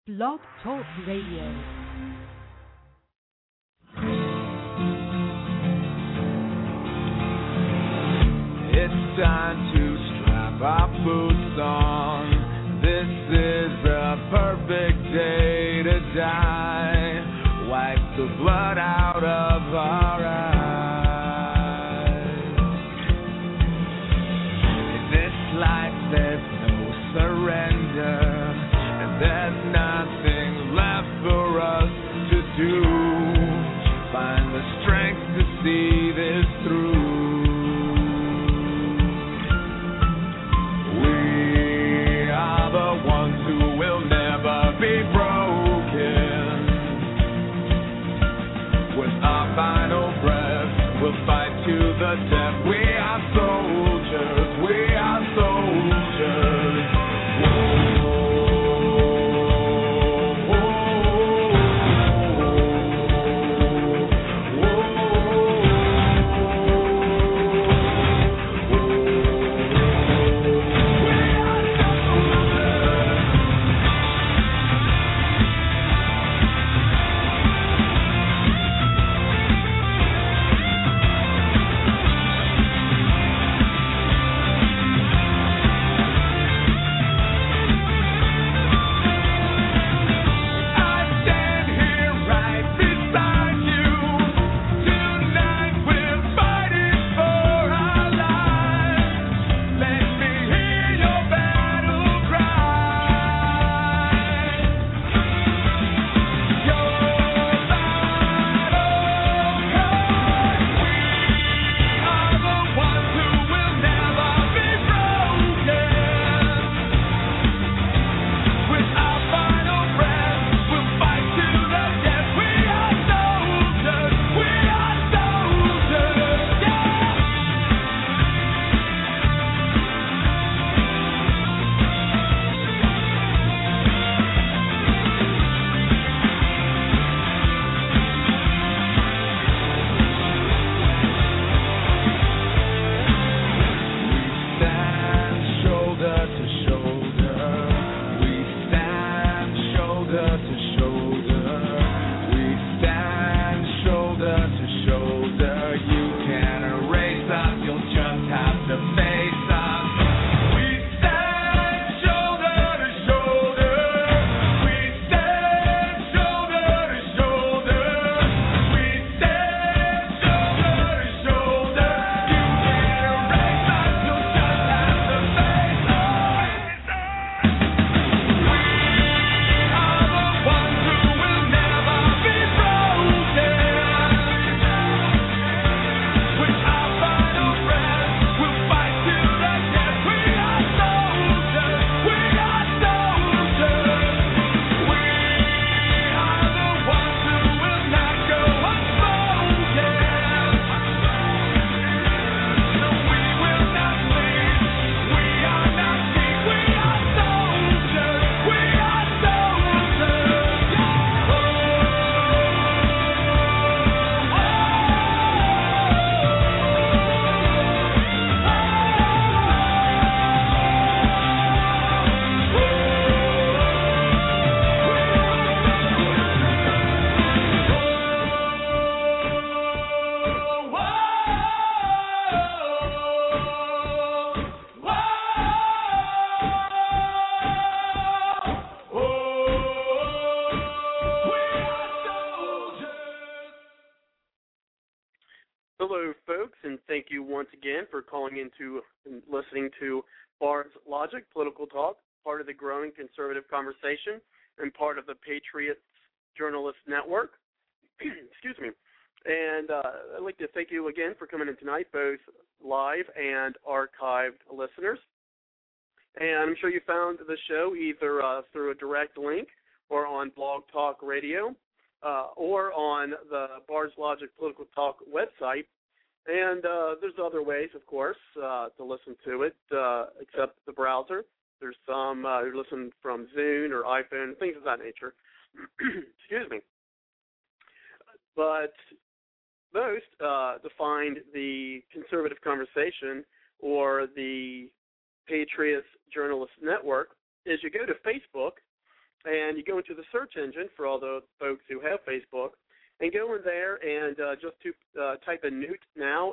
Blog Talk Radio. It's time to strap our boots on. This is the perfect day to die. Wipe the blood out of our eyes. In this life there's no surrender, and there's nothing left for us to do. Find the strength to see this through. Final breath, we'll fight to the death. We are soldiers, we are soldiers. Hello, folks, and thank you once again for calling into and listening to Bard's Logic Political Talk, part of the growing conservative conversation and part of the Patriots Journalist Network. Excuse me. And I'd like to thank you again for coming in tonight, both live and archived listeners. And I'm sure you found the show either through a direct link or on Blog Talk Radio. Or on the Bard's Logic Political Talk website. And there's other ways, of course, to listen to it, except the browser. There's some who listen from Zune or iPhone, things of that nature. Excuse me. But most to find the conservative conversation or the Patriots Journalist Network is you go to Facebook and you go into the search engine for all the folks who have Facebook, and go in there and just type in Newt Now,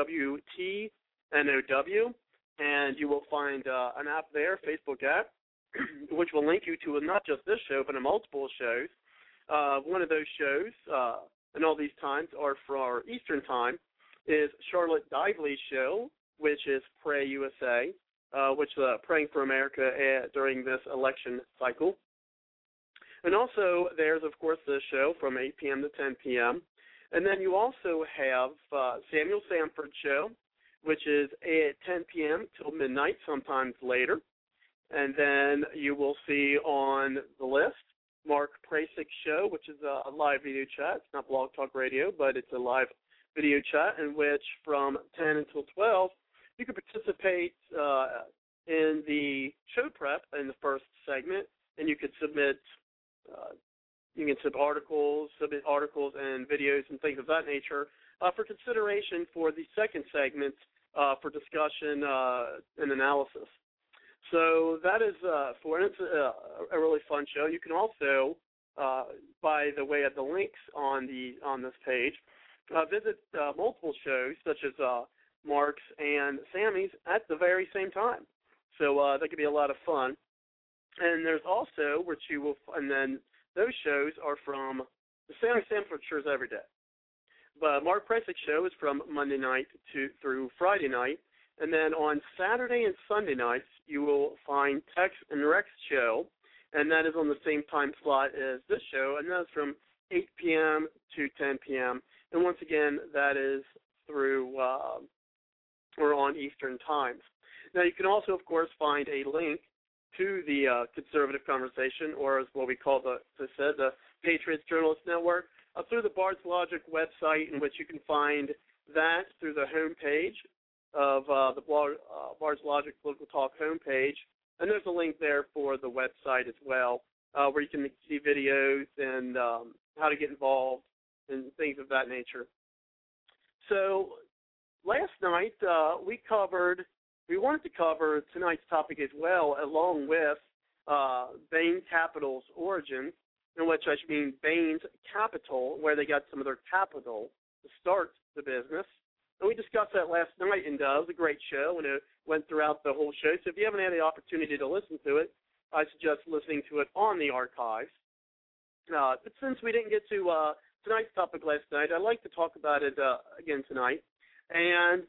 NEWTNOW, and you will find an app there, Facebook app, which will link you to not just this show, but multiple shows. One of those shows, and all these times are for our Eastern time, is Charlotte Dively's show, which is Pray USA, which is Praying for America during this election cycle. And also, there's, of course, the show from 8 p.m. to 10 p.m. And then you also have Samuel Sanford's show, which is at 10 p.m. till midnight, sometimes later. And then you will see on the list Mark Prasic's show, which is a live video chat. It's not Blog Talk Radio, but it's a live video chat in which from 10 until 12, you can participate in the show prep in the first segment, and you could submit submit articles and videos and things of that nature for consideration for the second segment for discussion and analysis. So that is it's a really fun show. You can also, by the way of the links on this page, visit multiple shows such as Mark's and Sammy's at the very same time. So that could be a lot of fun. And there's also, and then those shows are from the Samuel Sanford shows every day. But Mark Prasic's show is from Monday night through Friday night. And then on Saturday and Sunday nights, you will find Tex and Rex show, and that is on the same time slot as this show, and that's from 8 p.m. to 10 p.m. And once again, that is through or on Eastern times. Now, you can also, of course, find a link to the Conservative Conversation, or as what we call the Patriots Journalist Network, through the Bard's Logic website, in which you can find that through the homepage of the Bard's Logic Political Talk homepage. And there's a link there for the website as well, where you can see videos and how to get involved and things of that nature. So last night we wanted to cover tonight's topic as well, along with Bain Capital's origins, in which I mean Bain's Capital, where they got some of their capital to start the business. And we discussed that last night, and it was a great show, and it went throughout the whole show. So if you haven't had the opportunity to listen to it, I suggest listening to it on the archives. But since we didn't get to tonight's topic last night, I'd like to talk about it again tonight. And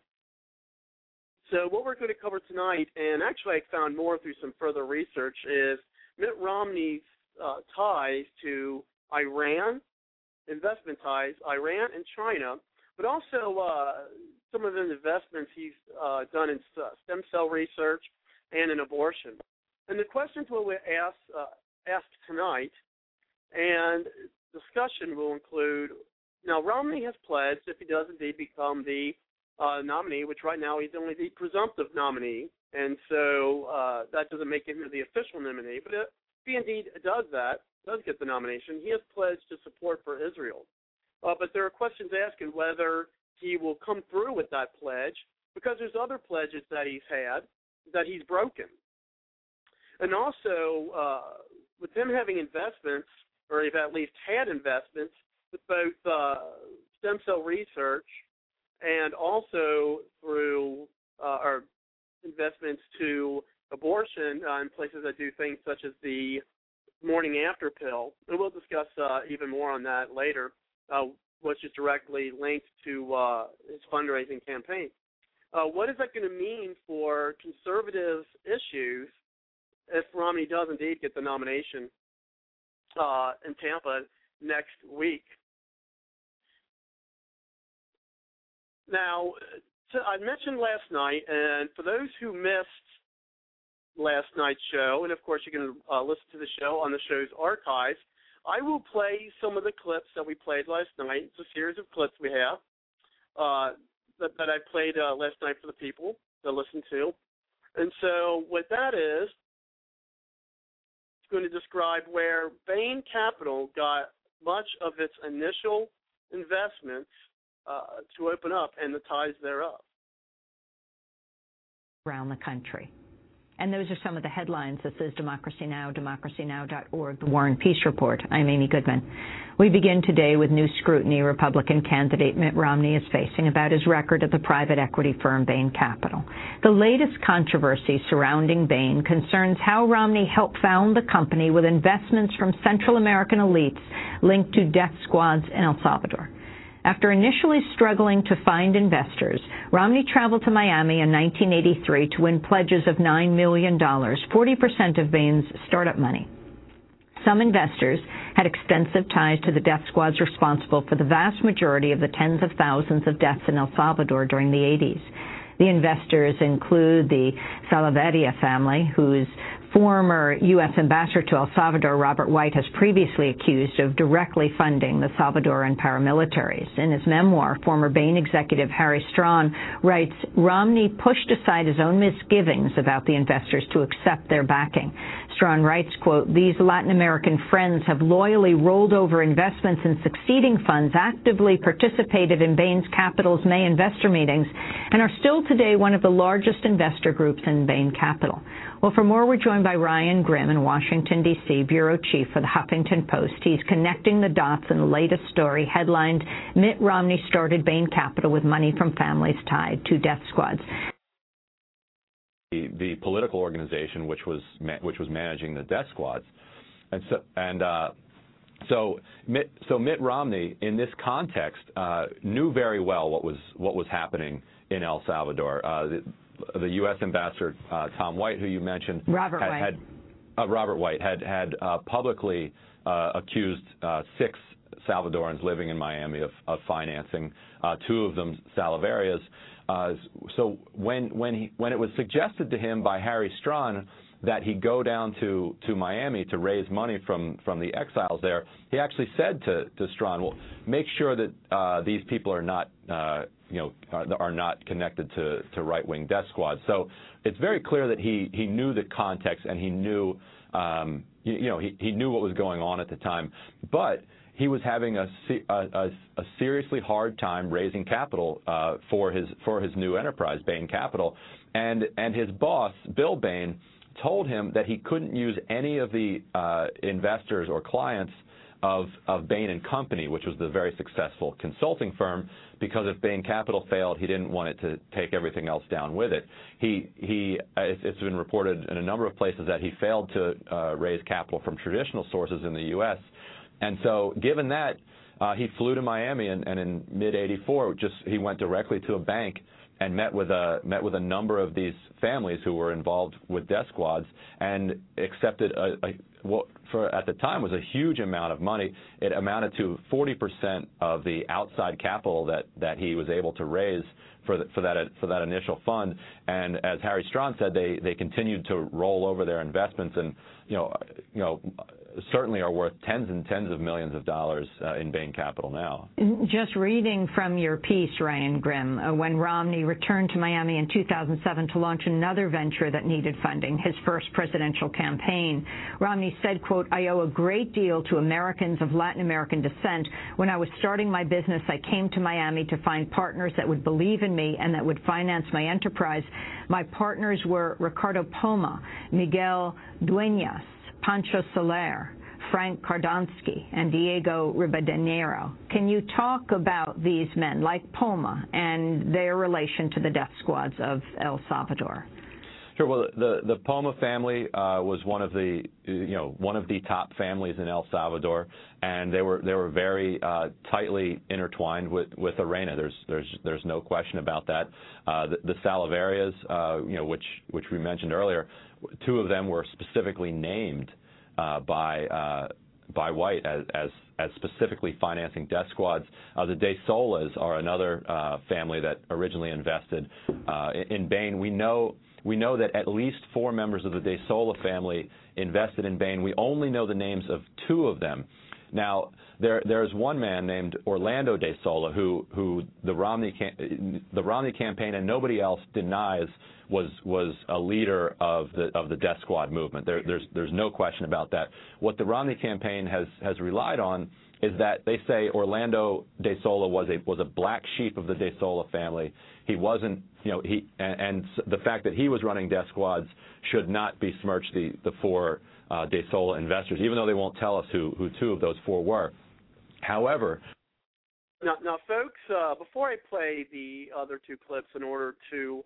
so what we're going to cover tonight, and actually I found more through some further research, is Mitt Romney's ties to Iran, investment ties, Iran and China, but also some of the investments he's done in stem cell research and in abortion. And the questions we'll ask tonight, and discussion will include, now Romney has pledged, if he does indeed become the nominee, which right now he's only the presumptive nominee, and so that doesn't make him the official nominee, but if he indeed does get the nomination, he has pledged to support for Israel. But there are questions asking whether he will come through with that pledge, because there's other pledges that he's had that he's broken. And also, with him having investments, or he's at least had investments, with both stem cell research and also through our investments to abortion in places that do things such as the morning after pill. And we'll discuss even more on that later, which is directly linked to his fundraising campaign. What is that going to mean for conservative issues if Romney does indeed get the nomination in Tampa next week? Now, I mentioned last night, and for those who missed last night's show, and of course you can listen to the show on the show's archives, I will play some of the clips that we played last night. It's a series of clips we have that I played last night for the people to listen to. And so what that is, it's going to describe where Bain Capital got much of its initial investments to open up and the ties thereof. Around the country. And those are some of the headlines. This is Democracy Now!, democracynow.org, The War and Peace Report. I'm Amy Goodman. We begin today with new scrutiny Republican candidate Mitt Romney is facing about his record at the private equity firm Bain Capital. The latest controversy surrounding Bain concerns how Romney helped found the company with investments from Central American elites linked to death squads in El Salvador. After initially struggling to find investors, Romney traveled to Miami in 1983 to win pledges of $9 million, 40% of Bain's startup money. Some investors had extensive ties to the death squads responsible for the vast majority of the tens of thousands of deaths in El Salvador during the 80s. The investors include the Salaverria family, whose former U.S. ambassador to El Salvador, Robert White, has previously accused of directly funding the Salvadoran paramilitaries. In his memoir, former Bain executive Harry Strawn writes, Romney pushed aside his own misgivings about the investors to accept their backing. Strawn writes, quote, these Latin American friends have loyally rolled over investments in succeeding funds, actively participated in Bain Capital's May investor meetings, and are still today one of the largest investor groups in Bain Capital. Well, for more, we're joined by Ryan Grim in Washington, D.C., bureau chief for the Huffington Post. He's connecting the dots in the latest story headlined, Mitt Romney started Bain Capital with money from families tied to death squads. The political organization which was managing the death squads, so Mitt Romney in this context knew very well what was happening in El Salvador. The U.S. ambassador Tom White, who you mentioned, Robert White had publicly accused 6 Salvadorans living in Miami of financing, 2 of them Salaverrias. So when it was suggested to him by Harry Strawn that he go down to Miami to raise money from the exiles there, he actually said to Strawn, well, make sure that these people are not are not connected to right-wing death squads. So it's very clear that he knew the context and he knew he knew what was going on at the time, but he was having a seriously hard time raising capital for his new enterprise, Bain Capital, and his boss, Bill Bain, told him that he couldn't use any of the investors or clients of Bain and Company, which was the very successful consulting firm, because if Bain Capital failed, he didn't want it to take everything else down with it. It's been reported in a number of places that he failed to raise capital from traditional sources in the U.S., and so given that, he flew to Miami, and in mid-'84, he went directly to a bank and met with a number of these families who were involved with death squads and accepted what at the time was a huge amount of money. It amounted to 40% of the outside capital that he was able to raise for that initial fund. And as Harry Strawn said, they continued to roll over their investments, and certainly are worth tens and tens of millions of dollars in Bain Capital now. Just reading from your piece, Ryan Grim, when Romney returned to Miami in 2007 to launch another venture that needed funding, his first presidential campaign, Romney said, quote, I owe a great deal to Americans of Latin American descent. When I was starting my business, I came to Miami to find partners that would believe in me and that would finance my enterprise. My partners were Ricardo Poma, Miguel Dueñas, Pancho Soler, Frank Kardonsky, and Diego Ribadeneiro. Can you talk about these men, like Poma, and their relation to the death squads of El Salvador? Sure. Well, the Poma family was one of the top families in El Salvador, and they were very tightly intertwined with Arena. There's no question about that. The Salaverrias, which we mentioned earlier, 2 of them were specifically named by White as specifically financing death squads. The De Solas are another family that originally invested in Bain. We know that at least 4 members of the De Sola family invested in Bain. We only know the names of 2 of them. Now, there's one man named Orlando De Sola who the Romney campaign and nobody else denies was a leader of the Death Squad movement. There's no question about that. What the Romney campaign has relied on is that they say Orlando De Sola was a black sheep of the De Sola family. He wasn't, and the fact that he was running Death Squads should not besmirch the four De Sola investors, even though they won't tell us who two of those four were. However, now folks, before I play the other two clips in order to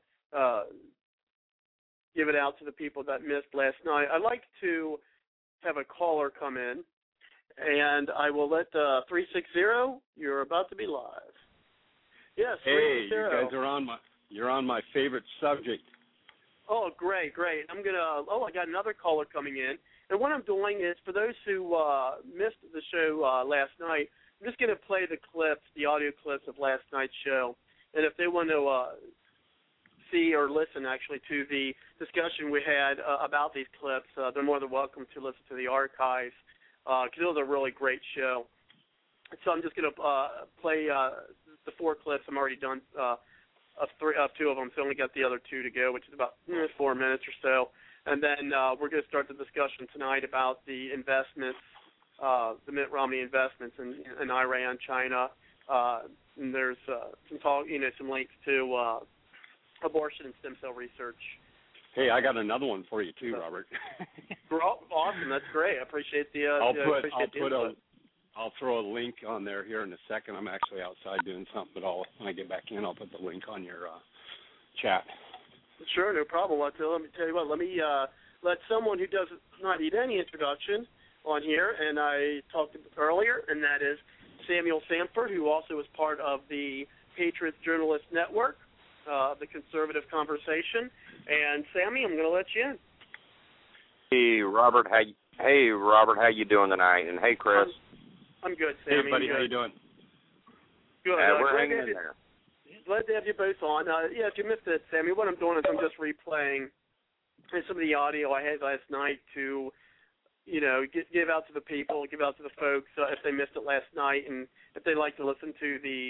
give it out to the people that missed last night, I'd like to have a caller come in, and I will let 360. You're about to be live. Yes. Hey, you guys are you're on my favorite subject. Oh, great. I got another caller coming in. And what I'm doing is, for those who missed the show last night, I'm just going to play the audio clips of last night's show. And if they want to see or listen, actually, to the discussion we had about these clips, they're more than welcome to listen to the archives, because it was a really great show. So I'm just going to play the four clips. I'm already done of two of them, so I only got the other two to go, which is about 4 minutes or so. And then we're going to start the discussion tonight about the investments, the Mitt Romney investments in Iran, China. And there's some talk, some links to abortion and stem cell research. Hey, I got another one for you too, Robert. Awesome, that's great. I appreciate the. I'll throw a link on there here in a second. I'm actually outside doing something, but when I get back in, I'll put the link on your chat. Sure, no problem. Let me tell you what. Let me let someone who does not need any introduction on here, and I talked earlier, and that is Samuel Sanford, who also is part of the Patriot Journalist Network, the Conservative Conversation. And Sammy, I'm going to let you in. Hey, Robert. How you doing tonight? And hey, Chris. I'm good, Sammy. Hey, buddy. How you doing? Good. We're hanging in there. Glad to have you both on. If you missed it, Sammy, what I'm doing is I'm just replaying some of the audio I had last night to, give out to the people, give out to the folks if they missed it last night, and if they'd like to listen to the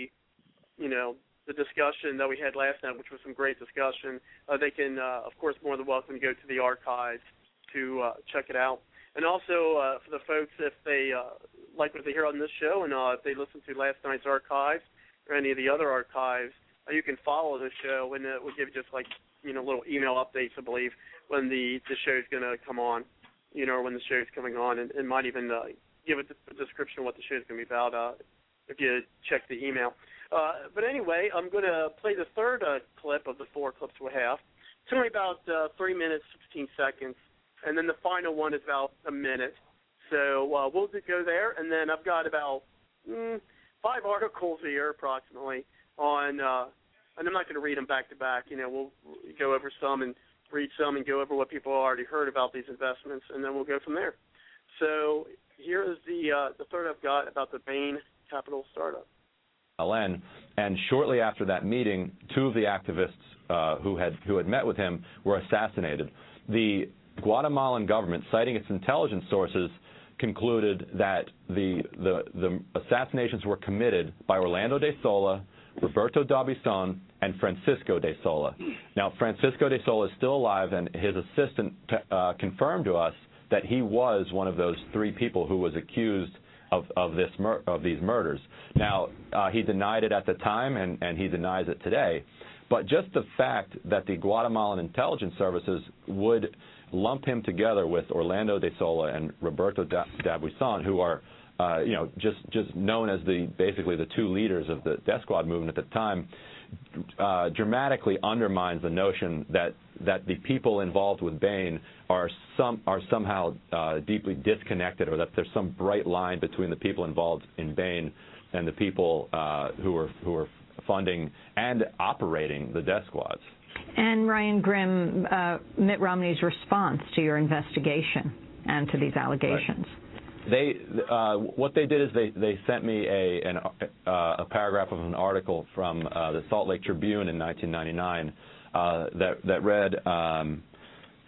discussion that we had last night, which was some great discussion, they can, of course, more than welcome to go to the archives to check it out. And also for the folks, if they like what they hear on this show, and if they listen to last night's archives or any of the other archives, you can follow the show, and it will give you just little email updates, I believe, when the show's going to come on, or when the show's coming on, and might even give it a description of what the show's going to be about if you check the email. But anyway, I'm going to play the third clip of the four clips we have. It's only about 3 minutes, 16 seconds, and then the final one is about a minute. So we'll go there, and then I've got about 5 articles here approximately on, and I'm not going to read them back to back. We'll go over some and read some and go over what people already heard about these investments, and then we'll go from there. So here is the third I've got about the Bain Capital startup. And shortly after that meeting, two of the activists who had met with him were assassinated. The Guatemalan government, citing its intelligence sources, concluded that the assassinations were committed by Orlando De Sola, Roberto D'Aubuisson, and Francisco De Sola. Now, Francisco De Sola is still alive, and his assistant confirmed to us that he was one of those 3 people who was accused of these murders. Now, he denied it at the time, and he denies it today. But just the fact that the Guatemalan intelligence services would lump him together with Orlando De Sola and Roberto D'Aubuisson, who are just known as basically the 2 leaders of the Death Squad movement at the time, dramatically undermines the notion that the people involved with Bain are somehow deeply disconnected, or that there's some bright line between the people involved in Bain and the people who are funding and operating the Death Squads. And Ryan Grim, Mitt Romney's response to your investigation and to these allegations. What they did is they sent me a paragraph of an article from the Salt Lake Tribune in 1999 that read,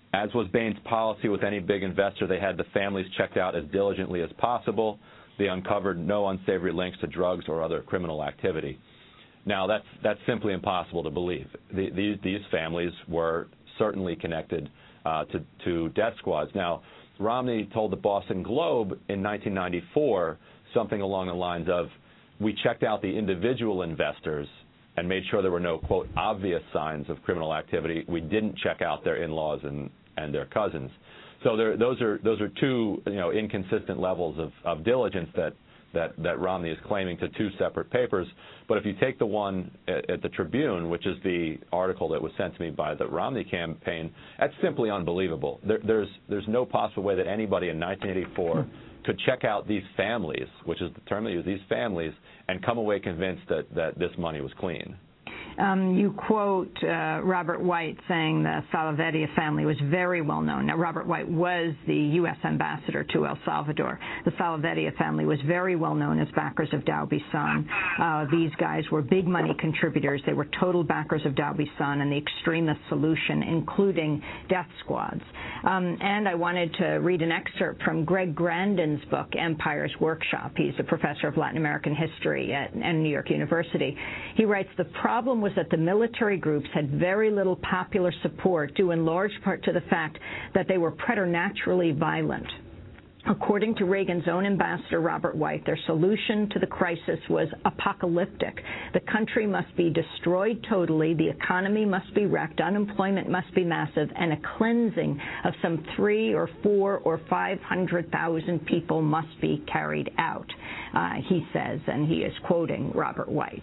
As was Bain's policy with any big investor, they had the families checked out as diligently as possible. They uncovered no unsavory links to drugs or other criminal activity. Now, that's simply impossible to believe. These families were certainly connected to death squads. Now, Romney told the Boston Globe in 1994 something along the lines of, we checked out the individual investors and made sure there were no, quote, obvious signs of criminal activity. We didn't check out their in-laws and their cousins. So those are two, inconsistent levels of diligence that Romney is claiming to two separate papers. But if you take the one at the Tribune, which is the article that was sent to me by the Romney campaign, that's simply unbelievable. There's no possible way that anybody in 1984 could check out these families, which is the term they use, these families, and come away convinced that this money was clean. You quote Robert White saying the Salaverria family was very well known. Now, Robert White was the U.S. ambassador to El Salvador. The Salaverria family was very well known as backers of Dowby Son. These guys were big money contributors. They were total backers of Dowby Son and the extremist solution, including death squads. And I wanted to read an excerpt from Greg Grandin's book, Empire's Workshop. He's a professor of Latin American history at New York University. He writes, the problem was that the military groups had very little popular support, due in large part to the fact that they were preternaturally violent. According to Reagan's own ambassador, Robert White, their solution to the crisis was apocalyptic. The country must be destroyed totally, the economy must be wrecked, unemployment must be massive, and a cleansing of some 3 or 4 or 500,000 people must be carried out, he says, and he is quoting Robert White.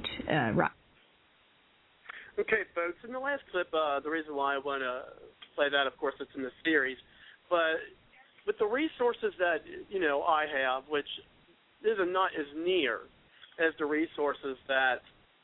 Okay, folks, in the last clip, the reason why I want to play that, of course, it's in the series, but with the resources that, I have, which is not as near as the resources that,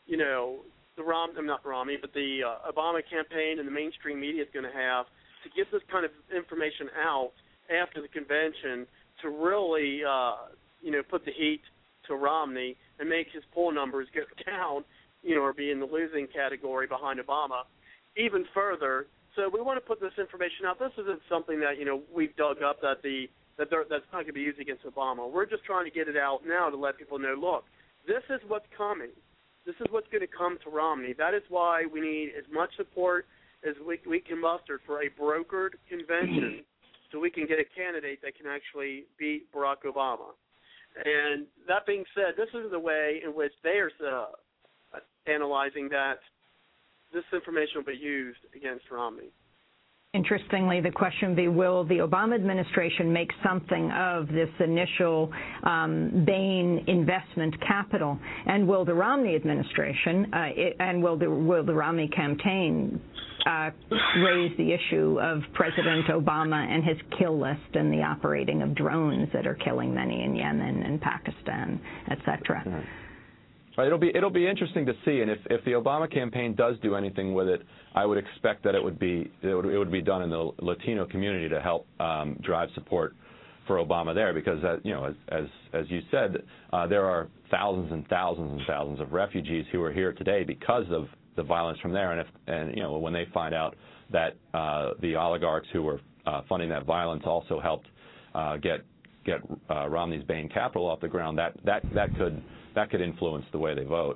not Romney, but the Obama campaign and the mainstream media is going to have to get this kind of information out after the convention to really, put the heat to Romney and make his poll numbers go down, or be in the losing category behind Obama, even further. So we want to put this information out. This isn't something that, we've dug up that's not going to be used against Obama. We're just trying to get it out now to let people know, look, this is what's coming. This is what's going to come to Romney. That is why we need as much support as we can muster for a brokered convention so we can get a candidate that can actually beat Barack Obama. And that being said, this is the way in which they are analyzing that this information will be used against Romney. Interestingly, the question would be, will the Obama administration make something of this initial Bain investment capital? And will the Romney administration will the Romney campaign raise the issue of President Obama and his kill list and the operating of drones that are killing many in Yemen and Pakistan, et cetera? Right. It'll be interesting to see, and if the Obama campaign does do anything with it, I would expect that it would be done in the Latino community to help drive support for Obama there, because as you said, there are thousands and thousands and thousands of refugees who are here today because of the violence from there, and when they find out that the oligarchs who were funding that violence also helped get Romney's Bain Capital off the ground, that could influence the way they vote.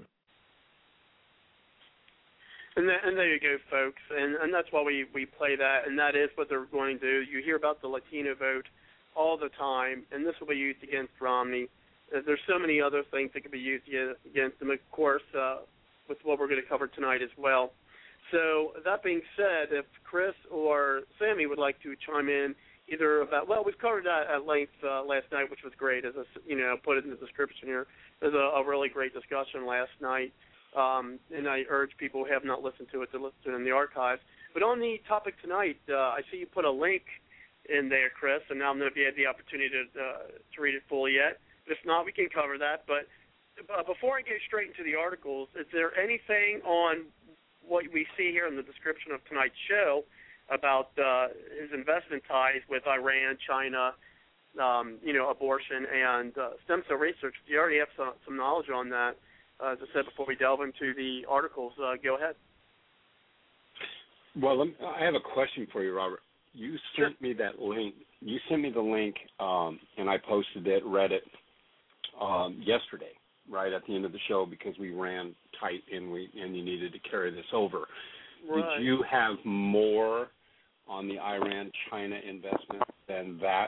And there you go, folks. And that's why we play that, and that is what they're going to do. You hear about the Latino vote all the time, and this will be used against Romney. There's so many other things that could be used against him, of course, with what we're going to cover tonight as well. So that being said, if Chris or Sammy would like to chime in either about, well, we've covered that at length last night, which was great, as I put it in the description here. It was a really great discussion last night, and I urge people who have not listened to it to listen to it in the archives. But on the topic tonight, I see you put a link in there, Chris, and I don't know if you had the opportunity to read it fully yet. If not, we can cover that. But before I get straight into the articles, is there anything on what we see here in the description of tonight's show about his investment ties with Iran, China, abortion, and stem cell research? Do you already have some knowledge on that? As I said before we delve into the articles, go ahead. Well, I have a question for you, Robert. you sent me that link. You sent me the link, and I posted it, read it yesterday, right at the end of the show, because we ran tight and you needed to carry this over. Right. Did you have more on the Iran-China investment than that?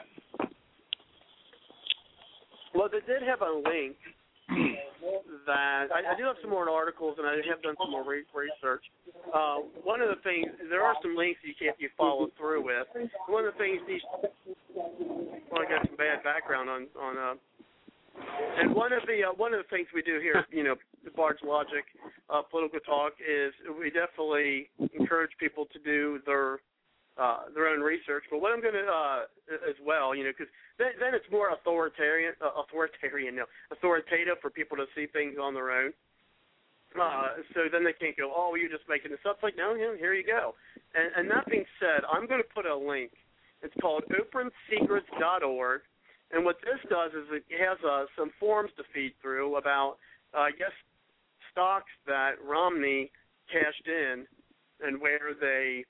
Well, they did have a link that I do have some more articles, and I have done some more research. One of the things, there are some links you follow through with. One of the things I got some bad background on and one of the things we do here, Bard's Logic, Political Talk, is we definitely encourage people to do their own research. But what I'm going to as well, because then it's more authoritative for people to see things on their own. So then they can't go, oh, you're just making this up. It's like, no, here you go. And that being said, I'm going to put a link. It's called OpenSecrets.org. And what this does is it has some forms to feed through about, I guess, stocks that Romney cashed in and where they,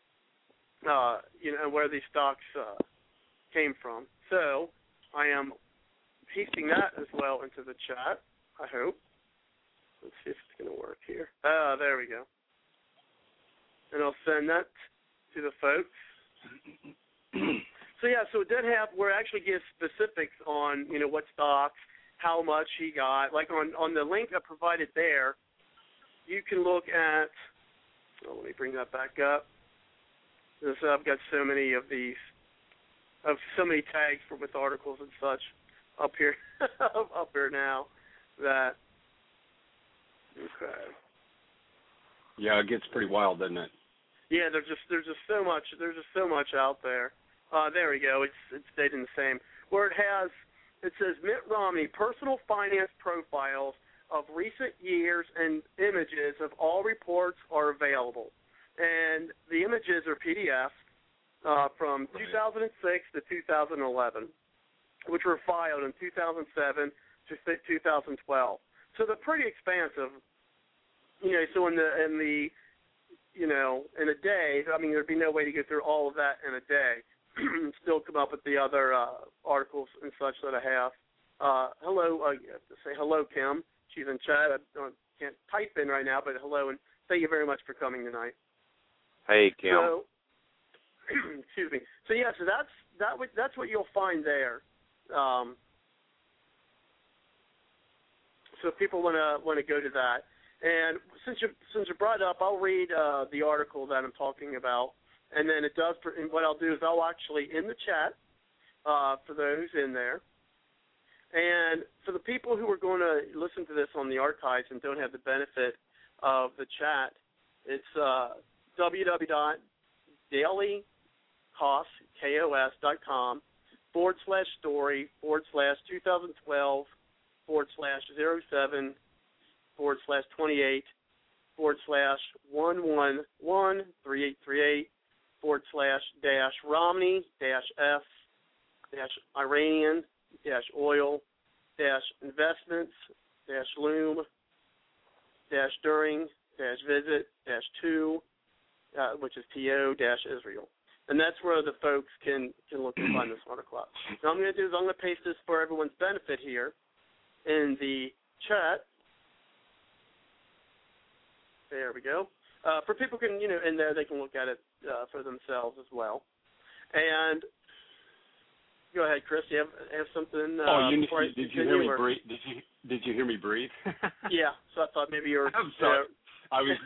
where these stocks came from. So I am pasting that as well into the chat, I hope. Let's see if it's going to work here. There we go. And I'll send that to the folks. So it did have, where it actually gives specifics on, what stocks, how much he got. Like on the link I provided there, you can look at, let me bring that back up. I've got so many of these, so many tags with articles and such up here, up here now that, okay. Yeah, it gets pretty wild, doesn't it? Yeah, there's just so much out there. There we go. It's stayed in the same. Where it says Mitt Romney personal finance profiles of recent years and images of all reports are available, and the images are PDFs from 2006 to 2011, which were filed in 2007 to 2012. So they're pretty expansive. So in a day, I mean, there'd be no way to get through all of that in a day. Still come up with the other articles and such that I have. Say hello, Kim. She's in chat. I can't type in right now, but hello, and thank you very much for coming tonight. Hey, Kim. So, excuse me. So that's what you'll find there. So if people want to go to that, and since you brought it up, I'll read the article that I'm talking about. And then it does. And what I'll do is I'll actually in the chat for those in there, and for the people who are going to listen to this on the archives and don't have the benefit of the chat, it's www.daily-F.com/story/F/Iranian-oil-Iranian-visit-2, which is TO-Israel. And that's where the folks can look and find this article out. Now I'm going to do is I'm going to paste this for everyone's benefit here in the chat. There we go. For people can, in there they can look at it for themselves as well. And go ahead, Chris. You have something? Did you hear me breathe? Did you hear me breathe? Yeah. So I thought maybe you were. I'm sorry. I was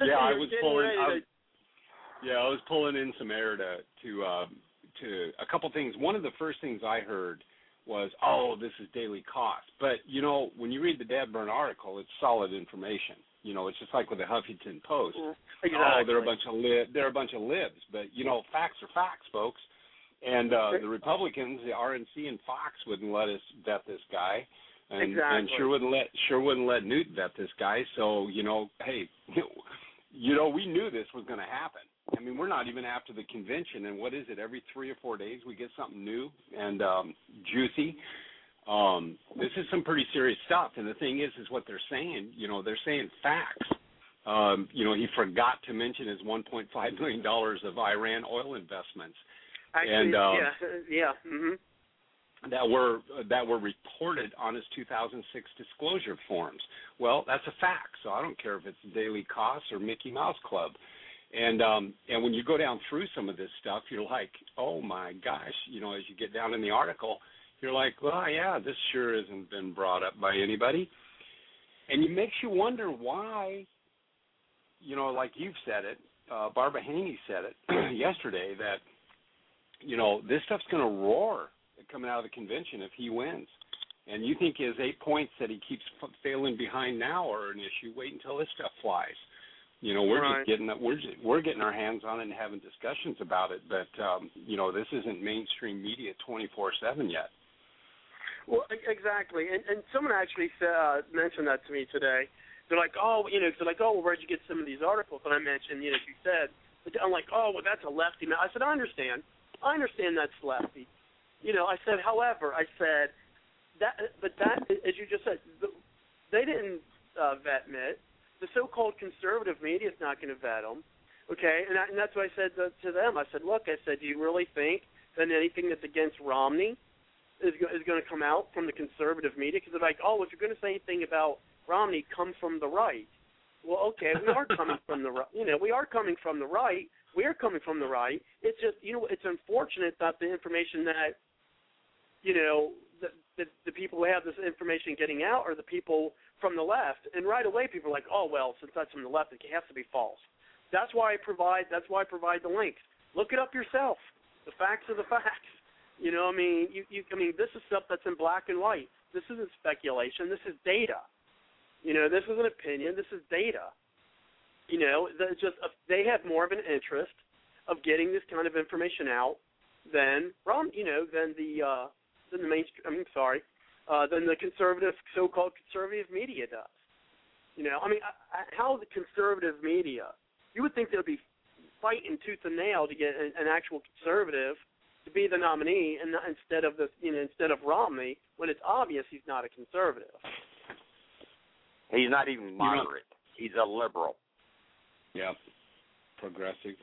pulling in some air to a couple things. One of the first things I heard was, this is daily cost. But when you read the Dad Burn article, it's solid information. It's just like with the Huffington Post. Exactly. They're a bunch of libs. But facts are facts, folks. And the Republicans, the RNC and Fox wouldn't let us vet this guy, and sure wouldn't let Newt vet this guy. So hey, we knew this was going to happen. I mean, we're not even after the convention, and what is it? Every 3 or 4 days we get something new and juicy. This is some pretty serious stuff, and the thing is what they're saying. They're saying facts. He forgot to mention his $1.5 million of Iran oil investments. Actually, that were reported on his 2006 disclosure forms. Well, that's a fact. So I don't care if it's Daily Kos or Mickey Mouse Club. And when you go down through some of this stuff, you're like, oh my gosh, as you get down in the article, you're like, well, yeah, this sure hasn't been brought up by anybody. And it makes you wonder why, like you've said it, Barbara Haney said it yesterday, that, this stuff's going to roar coming out of the convention if he wins. And you think his 8 points that he keeps failing behind now are an issue? Wait until this stuff flies. We're getting our hands on it and having discussions about it, but this isn't mainstream media 24/7 yet. Well, exactly, and someone actually mentioned that to me today. They're like, well, where'd you get some of these articles? And I mentioned, as you said, I'm like, oh, well, that's a lefty. I said, I understand that's lefty. I said, however, that, as you just said, they didn't vet Mitt. The so-called conservative media is not going to vet them, okay? And that's what I said to them. I said, look, do you really think that anything that's against Romney is going to come out from the conservative media? Because they're like, oh, if you're going to say anything about Romney, come from the right. Well, okay, we are coming from the right. We are coming from the right. We are coming from the right. It's just, it's unfortunate that the information that, the people who have this information getting out are the people from the left, and right away people are like, oh, well, since that's from the left, it has to be false. That's why I provide the links. Look it up yourself. The facts are the facts. This is stuff that's in black and white. This isn't speculation. This is data. This isn't opinion. This is data. They have more of an interest of getting this kind of information out than than the mainstream. Than the conservative, so-called conservative media does. How the conservative media? You would think they would be fighting tooth and nail to get an actual conservative to be the nominee, and instead of Romney, when it's obvious he's not a conservative. He's not even moderate. He's a liberal. Yeah, progressive.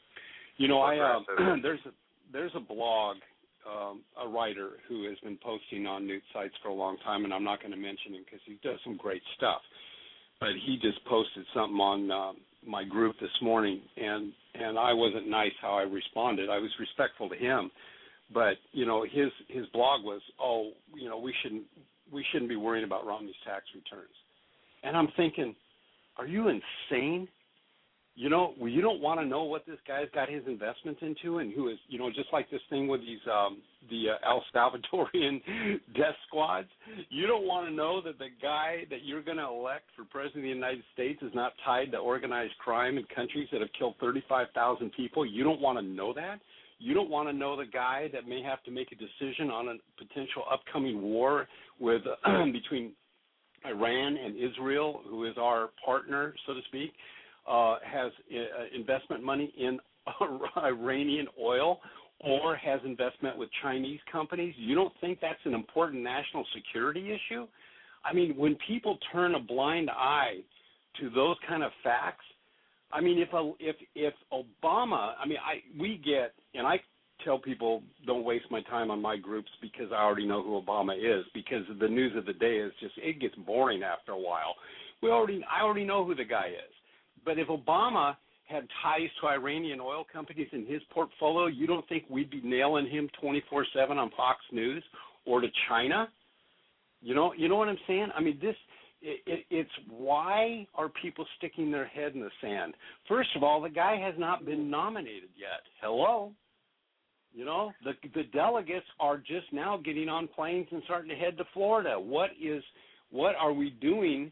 There's a blog, a writer who has been posting on news sites for a long time, and I'm not going to mention him because he does some great stuff. But he just posted something on my group this morning, and I wasn't nice how I responded. I was respectful to him, but his blog was, we shouldn't be worrying about Romney's tax returns. And I'm thinking, are you insane? You don't want to know what this guy's got his investments into, and who is, just like this thing with these the El Salvadorian death squads. You don't want to know that the guy that you're going to elect for president of the United States is not tied to organized crime in countries that have killed 35,000 people. You don't want to know that. You don't want to know the guy that may have to make a decision on a potential upcoming war with between Iran and Israel, who is our partner, so to speak. Has investment money in Iranian oil or has investment with Chinese companies. You don't think that's an important national security issue? I mean, when people turn a blind eye to those kind of facts, I mean, if Obama, and I tell people don't waste my time on my groups because I already know who Obama is, because the news of the day is just, it gets boring after a while. I already know who the guy is. But if Obama had ties to Iranian oil companies in his portfolio, you don't think we'd be nailing him 24/7 on Fox News or to China? You know what I'm saying? I mean, it's why are people sticking their head in the sand? First of all, the guy has not been nominated yet. Hello? The delegates are just now getting on planes and starting to head to Florida. What are we doing?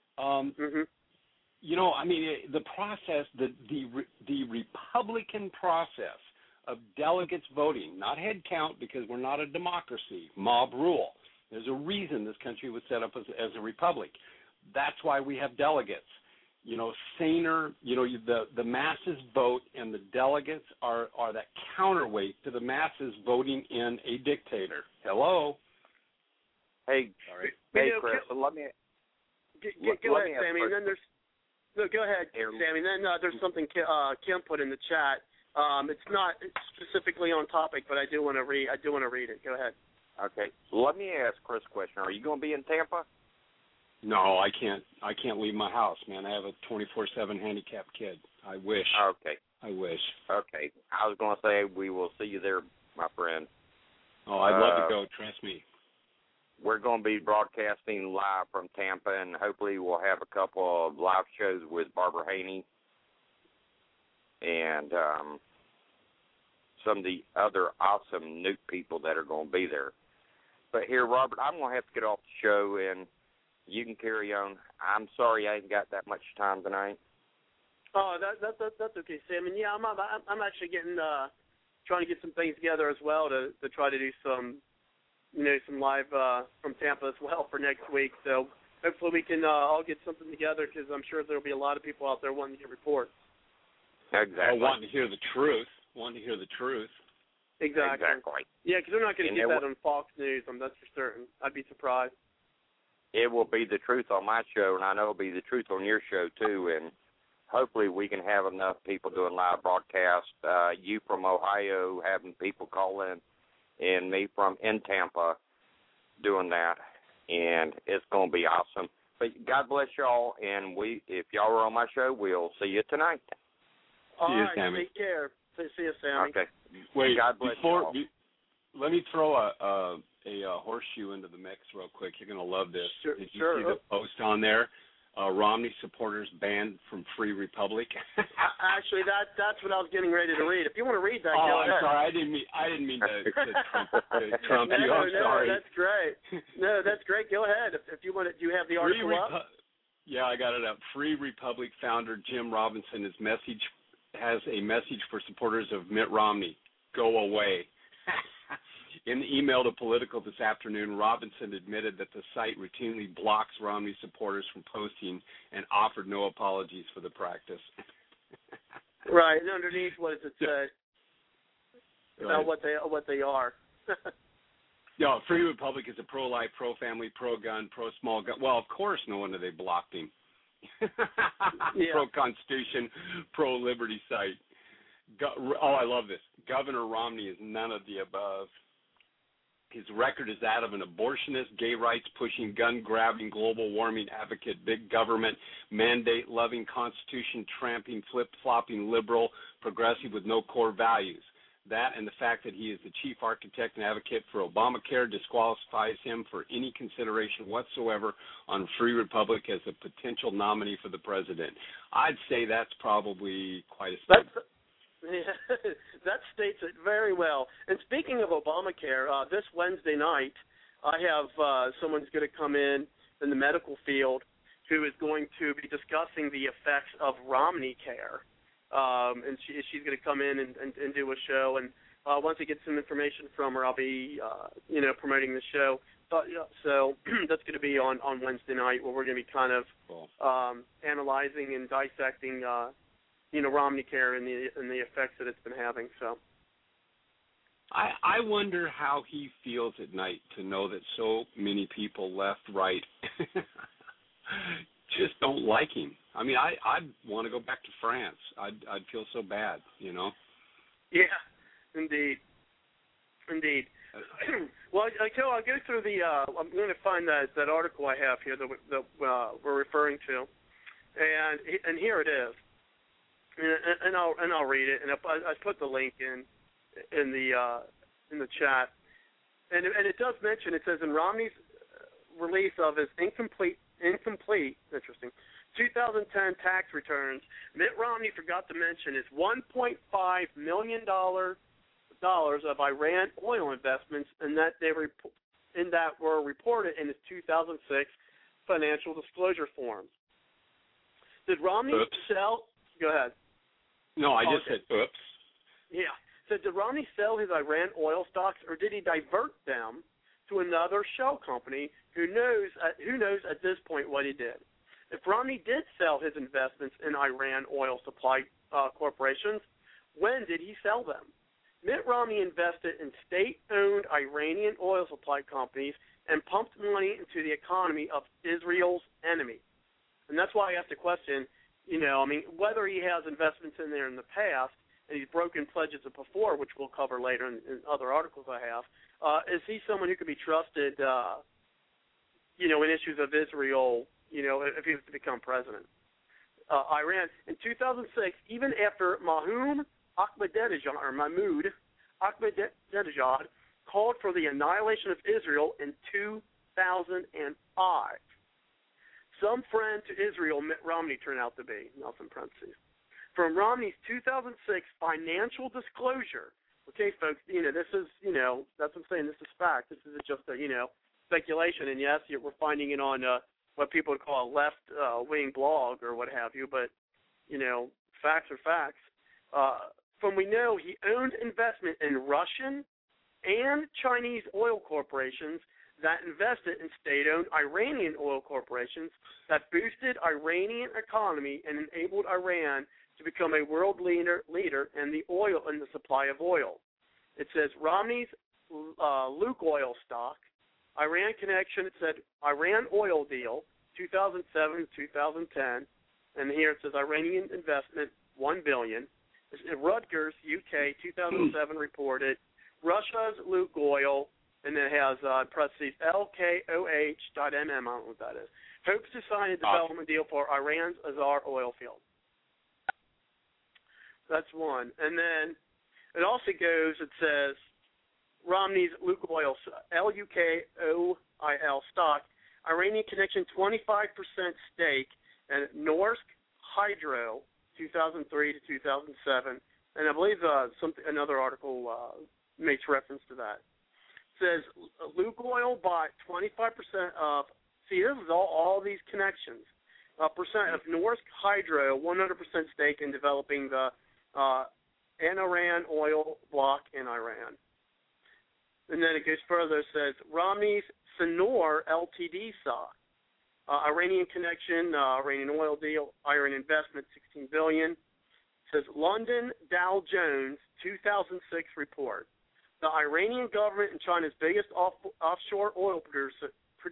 The process, the Republican process of delegates voting, not head count because we're not a democracy, mob rule. There's a reason this country was set up as a republic. That's why we have delegates. Saner, the masses vote, and the delegates are that counterweight to the masses voting in a dictator. Hello? Hey, sorry. Hey, Chris, let me... Go ahead, Sammy, and then there's... No, go ahead, Sammy. Then there's something Kim put in the chat. It's not specifically on topic, but I do want to read it. Go ahead. Okay. Let me ask Chris a question. Are you going to be in Tampa? No, I can't. I can't leave my house, man. I have a 24/7 handicapped kid. I wish. Okay. I wish. Okay. I was going to say we will see you there, my friend. Oh, I'd love to go. Trust me. We're going to be broadcasting live from Tampa, and hopefully we'll have a couple of live shows with Barbara Haney and some of the other awesome nuke people that are going to be there. But here, Robert, I'm going to have to get off the show, and you can carry on. I'm sorry I ain't got that much time tonight. Oh, that's okay, Sam. And yeah, I'm actually getting trying to get some things together as well to try to do some live from Tampa as well for next week. So hopefully we can all get something together, because I'm sure there'll be a lot of people out there wanting to get reports. Exactly. Wanting to hear the truth. Exactly. Yeah, because they're not going to get that on Fox News. That's for certain. I'd be surprised. It will be the truth on my show, and I know it'll be the truth on your show too. And hopefully we can have enough people doing live broadcasts. You from Ohio having people call in, and me from in Tampa doing that, and it's going to be awesome. But God bless y'all, and if y'all are on my show, we'll see you tonight. All right, Sammy. Take care. See you, Sammy. Okay. Wait, God bless y'all. Let me throw a horseshoe into the mix real quick. You're going to love this. Sure, Did you see the post on there? Romney supporters banned from Free Republic. Actually, that's what I was getting ready to read. If you want to read that, go I'm ahead. sorry. I didn't mean to trump you. I'm sorry. No, that's great. No, that's great. Go ahead. If you want to, do you have the article up? Yeah, I got it up. Free Republic founder Jim Robinson has a message for supporters of Mitt Romney. Go away. In the email to Political this afternoon, Robinson admitted that the site routinely blocks Romney supporters from posting and offered no apologies for the practice. Right, and underneath, what does it say about what they are? Yeah, Free Republic is a pro-life, pro-family, pro-gun, pro-small gun. Well, of course, no wonder they blocked him. Yeah. Pro-Constitution, pro-liberty site. I love this. Governor Romney is none of the above. His record is that of an abortionist, gay rights-pushing, gun-grabbing, global warming advocate, big government, mandate-loving, constitution-tramping, flip-flopping liberal, progressive with no core values. That and the fact that he is the chief architect and advocate for Obamacare disqualifies him for any consideration whatsoever on Free Republic as a potential nominee for the president. I'd say that's probably quite a step. That states it very well. And speaking of Obamacare, this Wednesday night, I have someone's going to come in the medical field who is going to be discussing the effects of Romney Care. And she's going to come in and do a show. And once I get some information from her, I'll be, promoting the show. So that's going to be on Wednesday night, where we're going to be kind of analyzing and dissecting Romney Care and the effects that it's been having. So I wonder how he feels at night to know that so many people, left, right, just don't like him. I mean, I'd want to go back to France. I'd feel so bad, Yeah, indeed. Well, I'll go through I'm going to find that article I have here that we're referring to, and here it is. And I'll read it, and I put the link in the chat, and it does mention, it says in Romney's release of his incomplete, interesting, 2010 tax returns, Mitt Romney forgot to mention his $1.5 million of Iran oil investments, and that were reported in his 2006 financial disclosure forms. Did Romney sell? Go ahead. No, I just said oops. Yeah. So did Romney sell his Iran oil stocks, or did he divert them to another shell company who knows at this point what he did? If Romney did sell his investments in Iran oil supply corporations, when did he sell them? Mitt Romney invested in state-owned Iranian oil supply companies and pumped money into the economy of Israel's enemy. And that's why I asked the question, whether he has investments in there in the past, and he's broken pledges before, which we'll cover later in other articles I have. Is he someone who could be trusted, in issues of Israel, if he was to become president? Iran, in 2006, even after Mahmoud Ahmadinejad called for the annihilation of Israel in 2005. Some friend to Israel Mitt Romney turned out to be, Nelson parentheses. From Romney's 2006 financial disclosure, okay, folks, this is, that's what I'm saying, this is fact. This isn't just a, speculation. And yes, we're finding it on what people would call a left-wing blog or what have you, but, facts are facts. From we know, he owned investment in Russian and Chinese oil corporations that invested in state-owned Iranian oil corporations that boosted Iranian economy and enabled Iran to become a world leader in the supply of oil. It says Romney's Lukoil stock, Iran connection. It said Iran oil deal, 2007 2010, and here it says Iranian investment $1 billion. Rutgers, UK, 2007 reported Russia's Lukoil. And then it has parentheses LKOH.MM, I don't know what that is. Hopes to sign a development deal for Iran's Azar oil field. That's one. And then it also goes, it says Romney's Lukoil, LUKOIL stock, Iranian connection 25% stake, and Norsk Hydro, 2003 to 2007. And I believe another article makes reference to that. Says Lukoil bought 25% of, see, this is all these connections, percent of Norsk Hydro, 100% stake in developing the Anaran oil block in Iran. And then it goes further, it says Romney's Sinor Ltd stock, Iranian connection, Iranian oil deal, Iran investment, $16 billion. It says London Dow Jones 2006 report. The Iranian government and China's biggest offshore oil producer,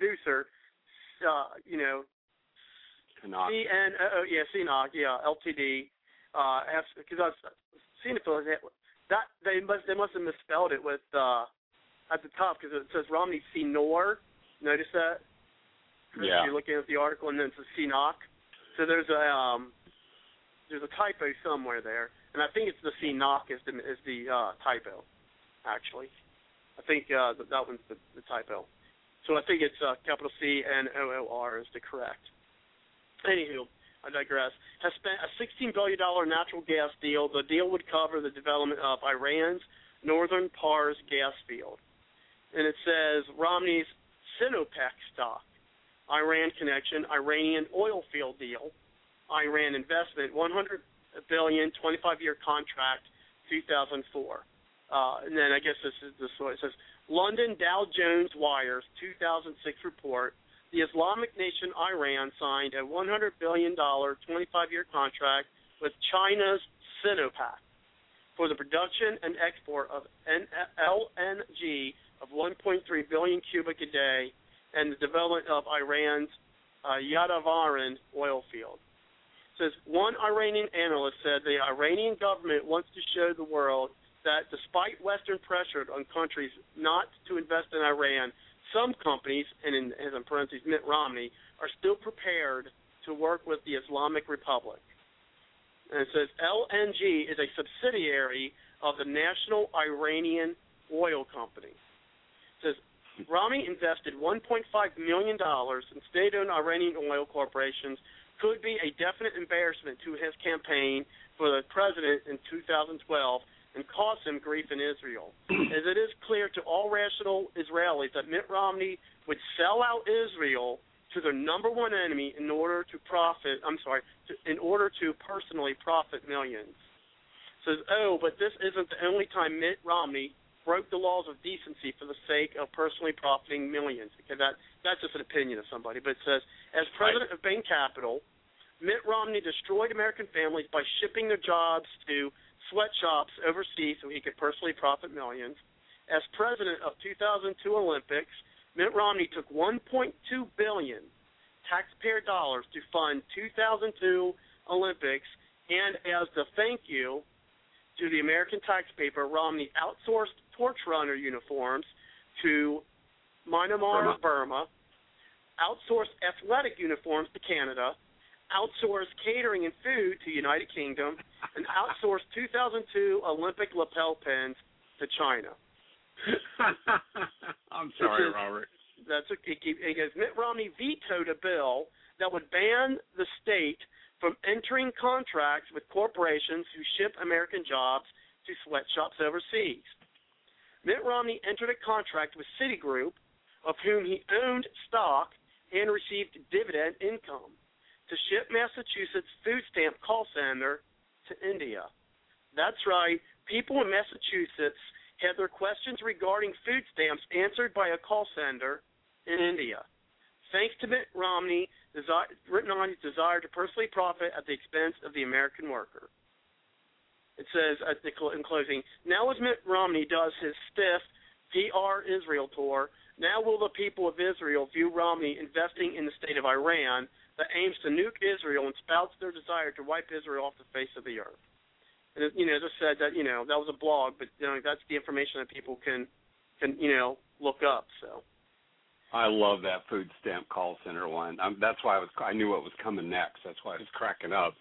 CNOOC, Ltd. Because I've seen it, that they must have misspelled it with at the top because it says Romney Sinor. Notice that? Yeah. You're looking at the article, and then it says CNOOC. So there's a typo somewhere there, and I think it's the CNOOC is the typo. Actually, I think that one's the typo. So I think it's capital CNOOR is the correct. Anywho, I digress. Has spent a $16 billion natural gas deal. The deal would cover the development of Iran's northern Pars gas field. And it says Romney's Sinopec stock, Iran connection, Iranian oil field deal, Iran investment, $100 billion, 25-year contract, 2004. And then I guess this is the source. It says London Dow Jones Wires 2006 report. The Islamic nation Iran signed a $100 billion 25-year contract with China's Sinopec for the production and export of LNG of 1.3 billion cubic a day and the development of Iran's Yadavaran oil field. It says one Iranian analyst said the Iranian government wants to show the world that despite Western pressure on countries not to invest in Iran, some companies, and in parentheses Mitt Romney, are still prepared to work with the Islamic Republic. And it says LNG is a subsidiary of the National Iranian Oil Company. It says Romney invested $1.5 million in state-owned Iranian oil corporations could be a definite embarrassment to his campaign for the president in 2012 and cost him grief in Israel, as it is clear to all rational Israelis that Mitt Romney would sell out Israel to their number one enemy in order to personally profit millions. Says, but this isn't the only time Mitt Romney broke the laws of decency for the sake of personally profiting millions. Okay, that's just an opinion of somebody. But it says, as president of Bain Capital, Mitt Romney destroyed American families by shipping their jobs to sweatshops overseas so he could personally profit millions. As president of 2002 Olympics, Mitt Romney took $1.2 billion taxpayer dollars to fund 2002 Olympics, and as the thank you, to the American taxpayer, Romney outsourced torch runner uniforms to Myanmar, Burma, outsourced athletic uniforms to Canada, outsourced catering and food to United Kingdom, and outsourced 2002 Olympic lapel pins to China. I'm sorry, Robert. That's okay. Because Mitt Romney vetoed a bill that would ban the state from entering contracts with corporations who ship American jobs to sweatshops overseas. Mitt Romney entered a contract with Citigroup, of whom he owned stock and received dividend income, to ship Massachusetts food stamp call center to India. That's right. People in Massachusetts had their questions regarding food stamps answered by a call center in India. Thanks to Mitt Romney, written on his desire to personally profit at the expense of the American worker. It says in closing, now as Mitt Romney does his stiff PR Israel tour, now will the people of Israel view Romney investing in the state of Iran that aims to nuke Israel and spouts their desire to wipe Israel off the face of the earth. And it, just said that that was a blog, but that's the information that people can look up. So. I love that food stamp call center one. That's why I knew what was coming next. That's why I was cracking up.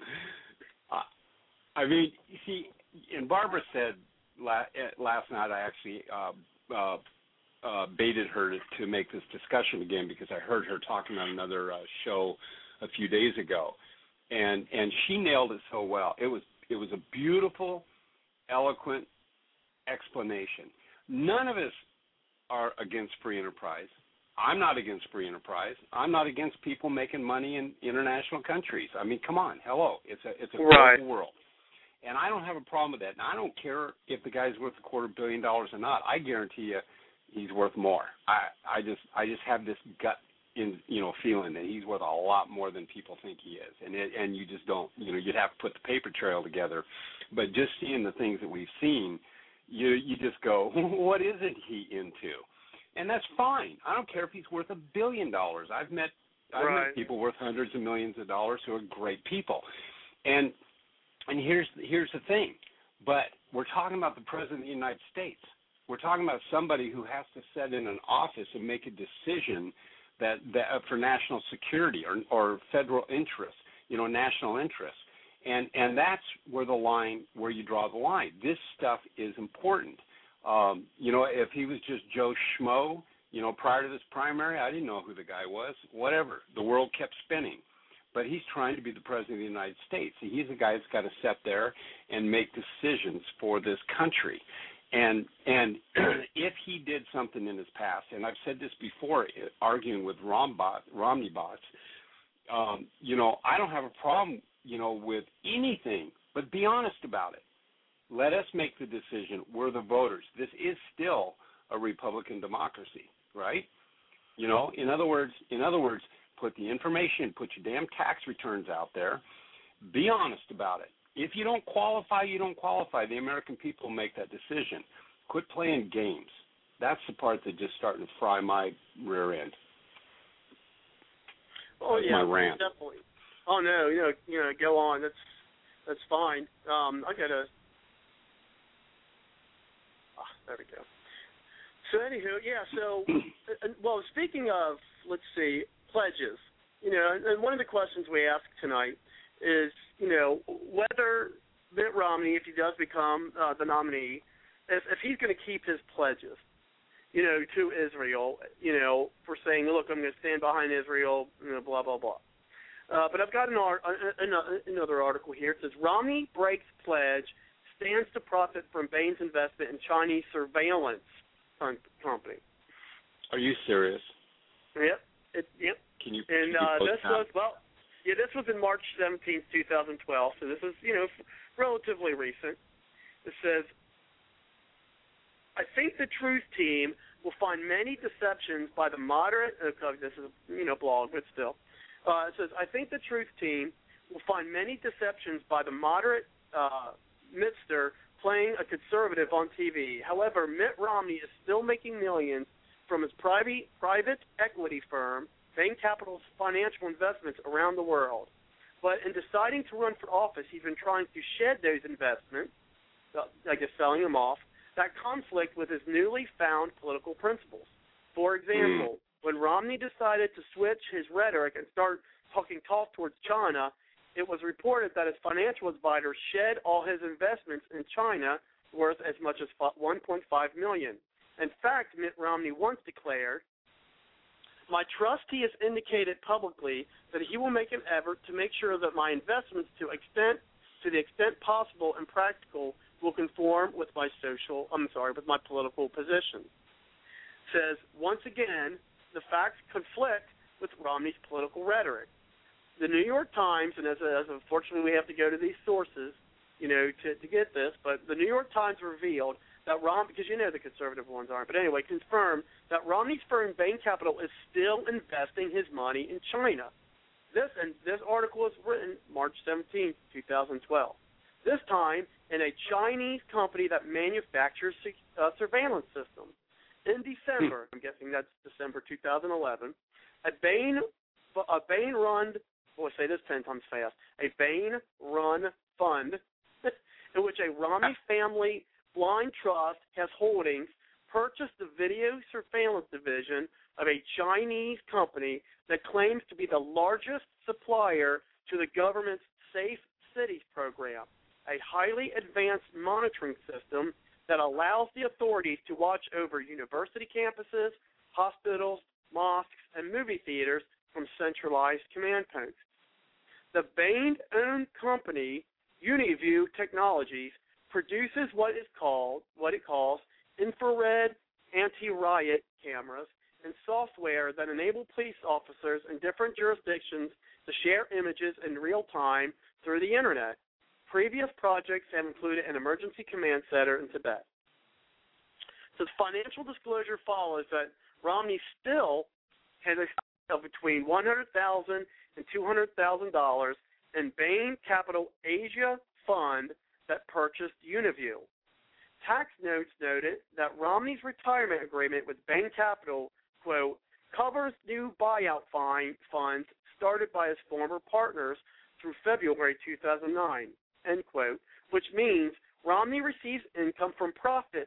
I mean, you see, and Barbara said last night I actually baited her to make this discussion again because I heard her talking on another show a few days ago, and she nailed it so well. It was a beautiful, eloquent explanation. None of us are against free enterprise. I'm not against free enterprise. I'm not against people making money in international countries. I mean, come on, hello, it's a global world, and I don't have a problem with that. And I don't care if the guy's worth $250 million or not. I guarantee you, he's worth more. I just have this gut feeling that he's worth a lot more than people think he is, and you just don't. You'd have to put the paper trail together, but just seeing the things that we've seen, you just go, what isn't he into? And that's fine. I don't care if he's worth $1 billion. I've met people worth hundreds of millions of dollars who are great people. And here's the thing. But we're talking about the President of the United States. We're talking about somebody who has to sit in an office and make a decision that for national security or federal interest, national interest. And that's where you draw the line. This stuff is important. If he was just Joe Schmo, prior to this primary, I didn't know who the guy was. Whatever. The world kept spinning. But he's trying to be the President of the United States. He's a guy that's got to sit there and make decisions for this country. And if he did something in his past, and I've said this before, arguing with Romney bots, I don't have a problem, with anything, but be honest about it. Let us make the decision. We're the voters. This is still a Republican democracy, right? In other words, put the information, put your damn tax returns out there. Be honest about it. If you don't qualify, you don't qualify. The American people make that decision. Quit playing games. That's the part that's just starting to fry my rear end. Oh, that's yeah, my rant. Definitely. Oh, no, go on. That's fine. I got to... there we go. So, anywho, well, speaking of, let's see, pledges, and one of the questions we ask tonight is, whether Mitt Romney, if he does become the nominee, if he's going to keep his pledges, to Israel, for saying, look, I'm going to stand behind Israel, blah, blah, blah. But I've got another article here. It says, Romney breaks pledge, stands to profit from Bain's investment in Chinese surveillance company. Are you serious? Yep. Yep. Can you this was in March 17th, 2012, so this is, relatively recent. It says, I think the Truth Team will find many deceptions by the moderate, this is a blog, but still. It says, I think the Truth Team will find many deceptions by the moderate Mister playing a conservative on TV. However, Mitt Romney is still making millions from his private equity firm, Bain Capital's financial investments around the world. But in deciding to run for office, he's been trying to shed those investments selling him off, that conflict with his newly found political principles. For example, when Romney decided to switch his rhetoric and start talking towards China, it was reported that his financial advisor shed all his investments in China worth as much as $1.5 million. In fact, Mitt Romney once declared, "My trustee has indicated publicly that he will make an effort to make sure that my investments to the extent possible and practical will conform with my political position." Says, once again, the facts conflict with Romney's political rhetoric. The New York Times, and as unfortunately we have to go to these sources, to get this, but the New York Times revealed that because the conservative ones aren't, but anyway, confirmed that Romney's firm Bain Capital is still investing his money in China. This article was written March 17, 2012. This time in a Chinese company that manufactures surveillance systems. In December, I'm guessing that's December 2011, a Bain-run, say this 10 times fast, a Bain-run fund in which a Romney family blind trust has holdings purchased the video surveillance division of a Chinese company that claims to be the largest supplier to the government's Safe Cities program, a highly advanced monitoring system that allows the authorities to watch over university campuses, hospitals, mosques, and movie theaters from centralized command posts. The Bain-owned company, Uniview Technologies, produces what it calls infrared anti-riot cameras and software that enable police officers in different jurisdictions to share images in real time through the Internet. Previous projects have included an emergency command center in Tibet. So the financial disclosure follows that Romney still has a of between $100,000 and $200,000 in Bain Capital Asia Fund that purchased Uniview. Tax notes noted that Romney's retirement agreement with Bain Capital, quote, covers new buyout funds started by his former partners through February 2009, end quote, which means Romney receives income from profits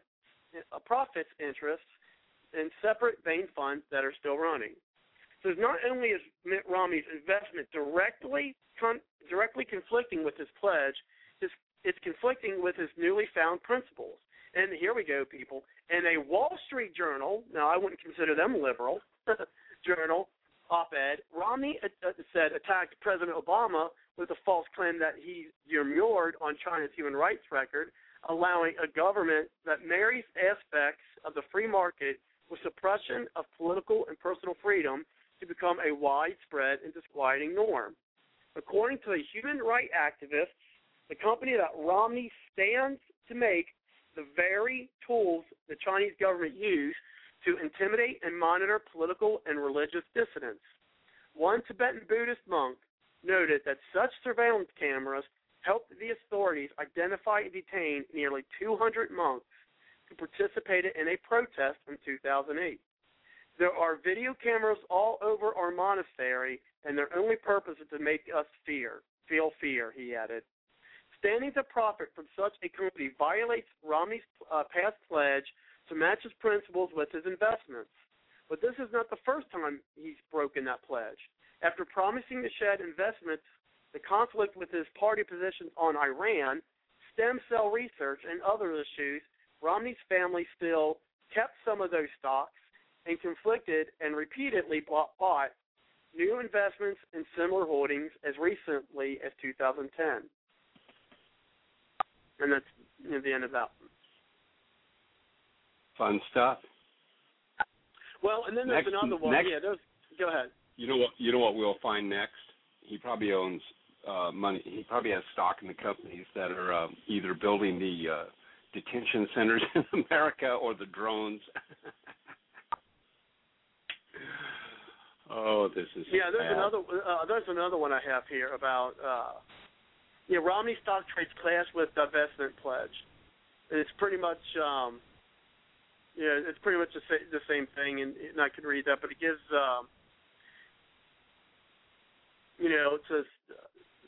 interests in separate Bain funds that are still running. So not only is Mitt Romney's investment directly conflicting with his pledge, it's conflicting with his newly found principles. And here we go, people. In a Wall Street Journal, now I wouldn't consider them liberal, journal op-ed, Romney attacked President Obama with a false claim that he demurred on China's human rights record, allowing a government that marries aspects of the free market with suppression of political and personal freedom to become a widespread and disquieting norm. According to a human rights activist, the company that Romney stands to make the very tools the Chinese government use to intimidate and monitor political and religious dissidents. One Tibetan Buddhist monk noted that such surveillance cameras helped the authorities identify and detain nearly 200 monks who participated in a protest in 2008. There are video cameras all over our monastery, and their only purpose is to make us feel fear, he added. Standing to profit from such a company violates Romney's past pledge to match his principles with his investments. But this is not the first time he's broken that pledge. After promising to shed investments, the conflict with his party positions on Iran, stem cell research, and other issues, Romney's family still kept some of those stocks and conflicted and repeatedly bought new investments in similar holdings as recently as 2010. And that's the end of that one. Fun stuff. Well, and then there's another one. Go ahead. You know what we'll find next? He probably owns money. He probably has stock in the companies that are either building the detention centers in America or the drones. Oh, this is there's another one I have here about Romney stock trades clash with divestment pledge. And it's pretty much it's pretty much the same thing, and I could read that, but it gives it says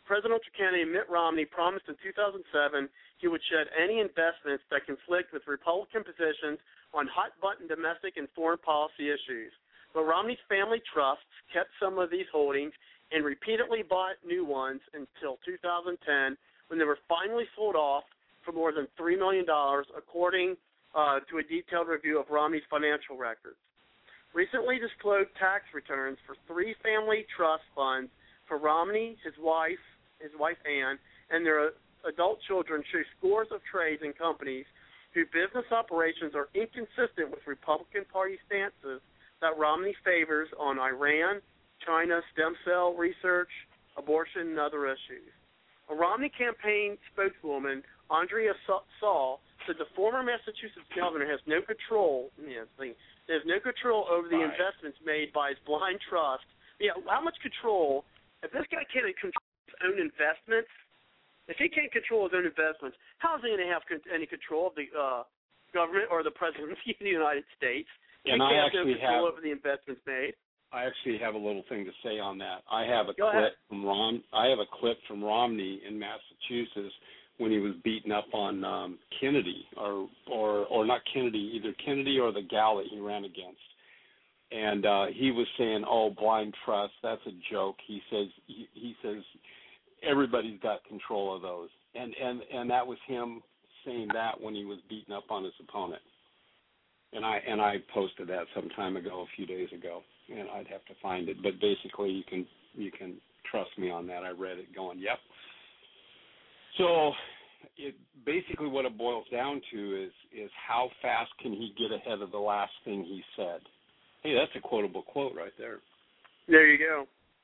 presidential candidate Mitt Romney promised in 2007 he would shed any investments that conflict with Republican positions on hot-button domestic and foreign policy issues. But Romney's family trusts kept some of these holdings and repeatedly bought new ones until 2010, when they were finally sold off for more than $3 million, according to a detailed review of Romney's financial records. Recently disclosed tax returns for 3 family trust funds for Romney, his wife Ann, and their adult children show scores of trades and companies whose business operations are inconsistent with Republican Party stances that Romney favors on Iran, China, stem cell research, abortion, and other issues. A Romney campaign spokeswoman, Andrea Saul, said the former Massachusetts governor has no control. There's no control over the investments made by his blind trust. Yeah, how much control? If this guy can't control his own investments, if he can't control his own investments, how is he going to have any control of the government or the presidency of the United States? And I actually have over the investments made. I actually have a little thing to say on that. I have a clip from Romney in Massachusetts when he was beaten up on Kennedy, or not Kennedy, either Kennedy or the gal that he ran against. And he was saying, "Oh, blind trust, that's a joke." He says everybody's got control of those, and that was him saying that when he was beating up on his opponent. And I posted that some time ago, a few days ago, and I'd have to find it. But basically, you can trust me on that. I read it, going, "Yep." So, basically what it boils down to is how fast can he get ahead of the last thing he said. Hey, that's a quotable quote right there. There you go.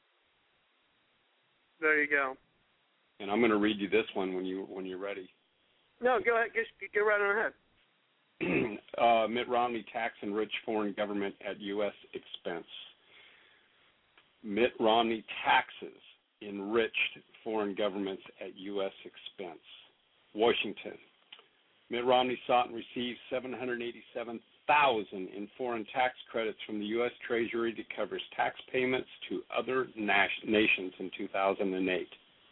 There you go. And I'm going to read you this one when you're ready. No, go ahead. Get right on ahead. Mitt Romney tax enrich foreign government at U.S. expense. Mitt Romney taxes enriched foreign governments at U.S. expense. Washington. Mitt Romney sought and received $787,000 in foreign tax credits from the U.S. Treasury to cover tax payments to other nations in 2008.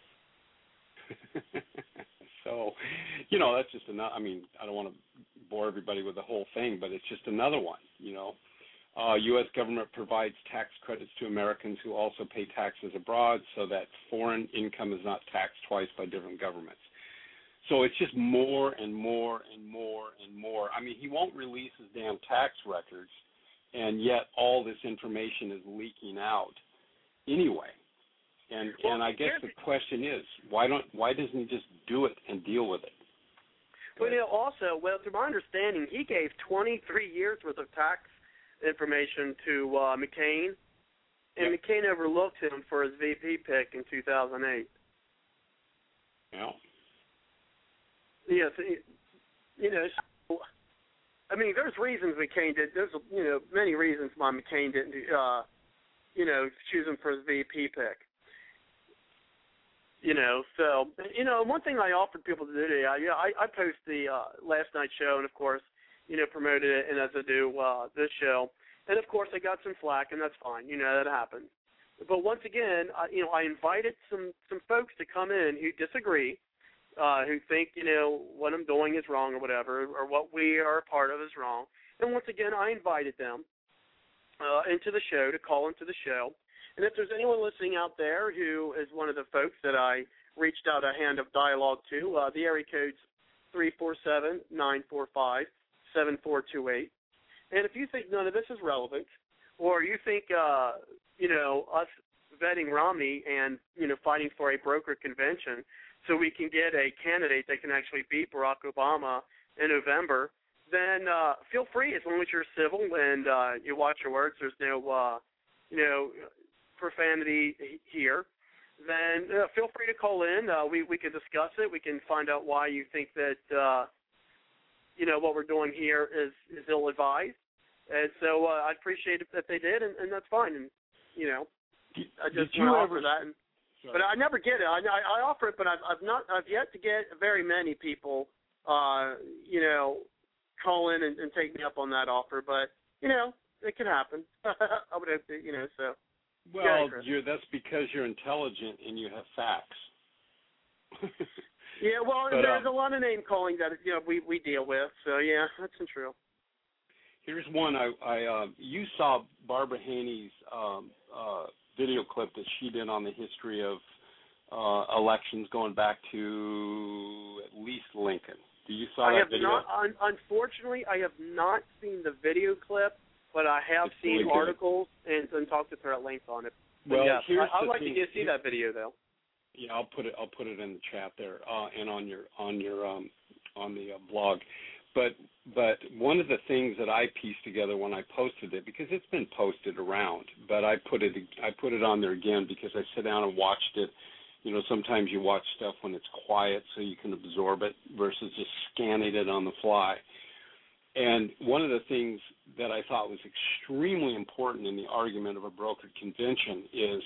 So, that's just another. I mean, I don't want to bore everybody with the whole thing, but it's just another one. U.S. government provides tax credits to Americans who also pay taxes abroad, so that foreign income is not taxed twice by different governments. So it's just more and more and more and more. I mean, he won't release his damn tax records, and yet all this information is leaking out anyway. And I guess the question is, why doesn't he just do it and deal with it? Well, also, to my understanding, he gave 23 years worth of tax information to McCain, and McCain overlooked him for his VP pick in 2008. Yeah. Yes, I mean, there's reasons McCain did. There's many reasons why McCain didn't, choose him for his VP pick. So one thing I offered people to do today, I post the last night's show, and of course, promoted it, and as I do this show, and of course I got some flack, and that's fine. That happens. But once again, I invited some folks to come in who disagree. Who think, what I'm doing is wrong or whatever, or what we are a part of is wrong. And once again, I invited them into the show, to call into the show. And if there's anyone listening out there who is one of the folks that I reached out a hand of dialogue to, the area code's 347-945-7428. And if you think none of this is relevant, or you think, us vetting Romney and, fighting for a broker convention so we can get a candidate that can actually beat Barack Obama in November, then feel free, as long as you're civil and you watch your words, there's no, profanity here, then feel free to call in. We can discuss it. We can find out why you think that, what we're doing here is ill-advised. And so I appreciate it that they did, and that's fine. And, I just want to offer that. But I never get it. I offer it, but I've yet to get very many people, call in and take me up on that offer. But it can happen. I would hope that, so. Well, that's because you're intelligent and you have facts. Yeah, well, but, there's a lot of name calling that we deal with. So yeah, that's true. Here's one. You saw Barbara Haney's video clip that she did on the history of elections going back to at least Lincoln. Do you saw that video? Unfortunately, I have not seen the video clip, but I have seen really articles and talked with her at length on it. Well, yeah, I'd like to see that video though. Yeah, I'll put it in the chat there and on the blog. But one of the things that I pieced together when I posted it, because it's been posted around, but I put it on there again because I sit down and watched it. You know, sometimes you watch stuff when it's quiet so you can absorb it versus just scanning it on the fly. And one of the things that I thought was extremely important in the argument of a brokered convention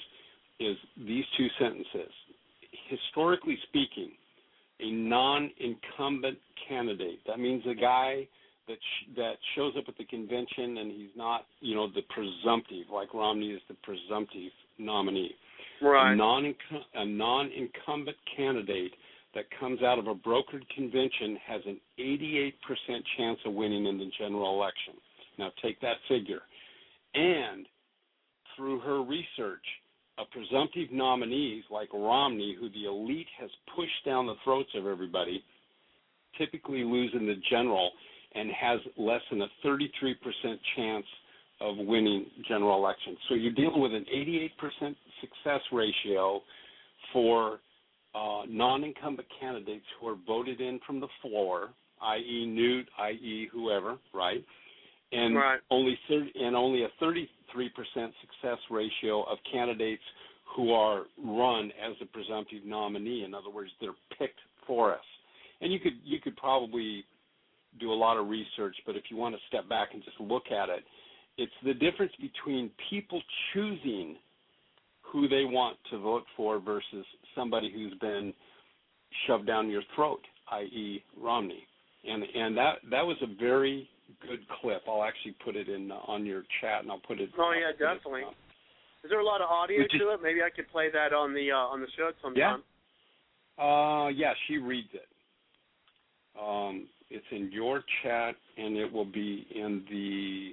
is these two sentences. Historically speaking, a non-incumbent candidate, that means a guy that shows up at the convention and he's not, the presumptive, like Romney is the presumptive nominee. Right. A non-incumbent candidate that comes out of a brokered convention has an 88% chance of winning in the general election. Now take that figure. And through her research, a presumptive nominees like Romney, who the elite has pushed down the throats of everybody, typically lose in the general and has less than a 33% chance of winning general elections. So you're dealing with an 88% success ratio for non-incumbent candidates who are voted in from the floor, i.e. Newt, i.e. whoever, right? And right. only a 33% success ratio of candidates who are run as a presumptive nominee. In other words, they're picked for us. And you could probably do a lot of research, but if you want to step back and just look at it, it's the difference between people choosing who they want to vote for versus somebody who's been shoved down your throat, i.e. Romney. And that was a very good clip. I'll actually put it in on your chat, and I'll put it. Oh yeah, definitely. Is there a lot of audio to it? Maybe I could play that on the show sometime. Yeah. Yeah, she reads it. It's in your chat, and it will be in the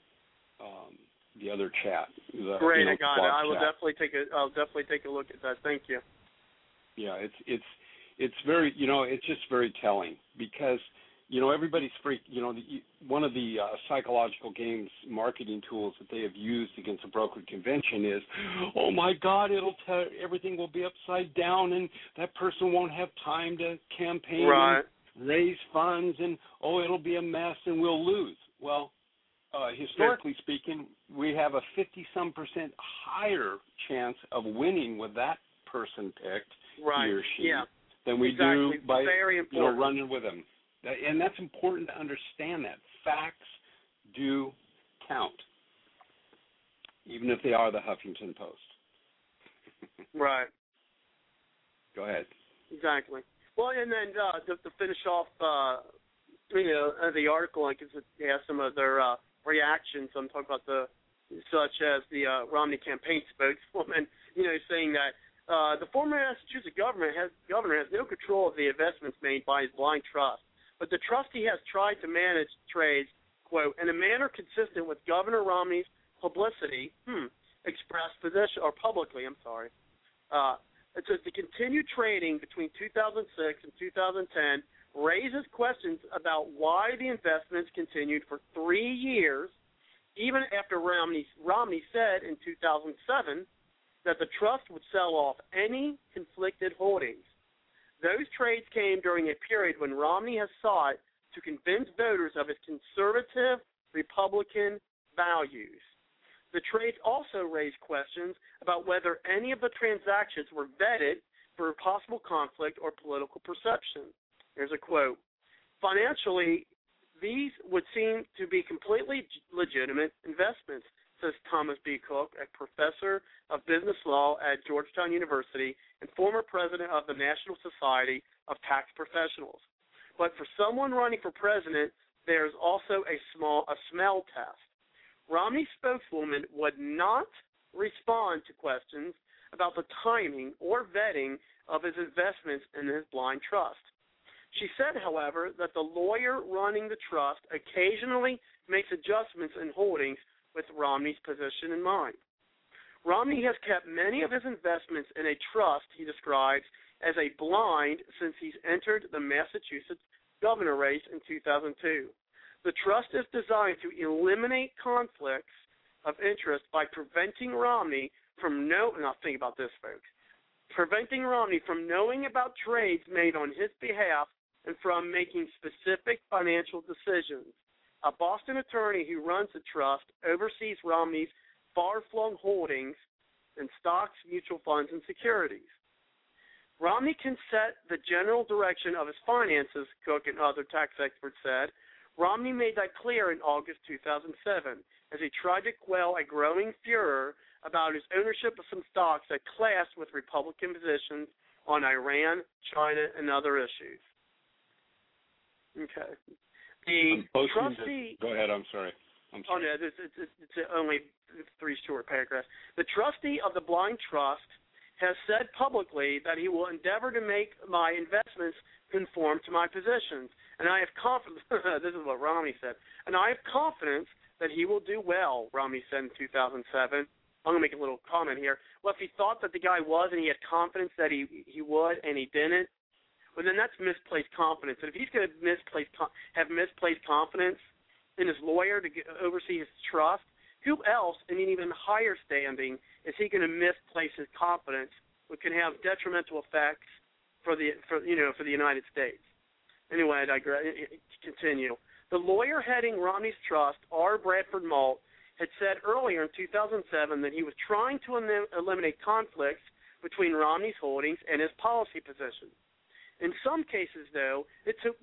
other chat. Great, I got it. I'll definitely take a look at that. Thank you. Yeah, it's very, it's just very telling because, everybody's freaked. One of the psychological games marketing tools that they have used against a brokered convention is, oh my God, everything will be upside down, and that person won't have time to campaign right. and raise funds, and it'll be a mess, and we'll lose. Well, historically speaking, we have a 50-some% higher chance of winning with that person picked, right. he or she, yeah. than we do by running with them. And that's important to understand that. Facts do count, even if they are the Huffington Post. Right. Go ahead. Exactly. Well, and then to finish off, the article, I guess it has some of their reactions. I'm talking about such as the Romney campaign spokeswoman, saying that the former Massachusetts governor has no control of the investments made by his blind trust, but the trust he has tried to manage trades, quote, in a manner consistent with Governor Romney's publicly expressed position, or publicly, I'm sorry. It says the continued trading between 2006 and 2010 raises questions about why the investments continued for 3 years, even after Romney said in 2007 that the trust would sell off any conflicted holdings. Those trades came during a period when Romney has sought to convince voters of his conservative Republican values. The trades also raised questions about whether any of the transactions were vetted for possible conflict or political perception. Here's a quote. Financially, these would seem to be completely legitimate investments, says Thomas B. Cook, a professor of business law at Georgetown University and former president of the National Society of Tax Professionals. But for someone running for president, there's also a smell test. Romney's spokeswoman would not respond to questions about the timing or vetting of his investments in his blind trust. She said, however, that the lawyer running the trust occasionally makes adjustments in holdings with Romney's position in mind. Romney has kept many of his investments in a trust he describes as a blind since he's entered the Massachusetts governor race in 2002. The trust is designed to eliminate conflicts of interest by preventing Romney from now think about this, folks, preventing Romney from knowing about trades made on his behalf and from making specific financial decisions. A Boston attorney who runs the trust oversees Romney's far-flung holdings in stocks, mutual funds, and securities. Romney can set the general direction of his finances, Cook and other tax experts said. Romney made that clear in August 2007 as he tried to quell a growing furor about his ownership of some stocks that clashed with Republican positions on Iran, China, and other issues. Okay. The trustee. Go ahead. I'm sorry. Oh, no, it's only 3 short paragraphs. The trustee of the blind trust has said publicly that he will endeavor to make my investments conform to my positions. And I have confidence, this is what Romney said, and I have confidence that he will do well, Romney said in 2007. I'm going to make a little comment here. Well, if he thought that the guy was and he had confidence that he would and he didn't, well, then that's misplaced confidence. And if he's going to have misplaced confidence in his lawyer to oversee his trust, who else in an even higher standing is he going to misplace his confidence, which can have detrimental effects for the United States? Anyway, I digress. Continue. The lawyer heading Romney's trust, R. Bradford Malt, had said earlier in 2007 that he was trying to eliminate conflicts between Romney's holdings and his policy position. In some cases, though, it took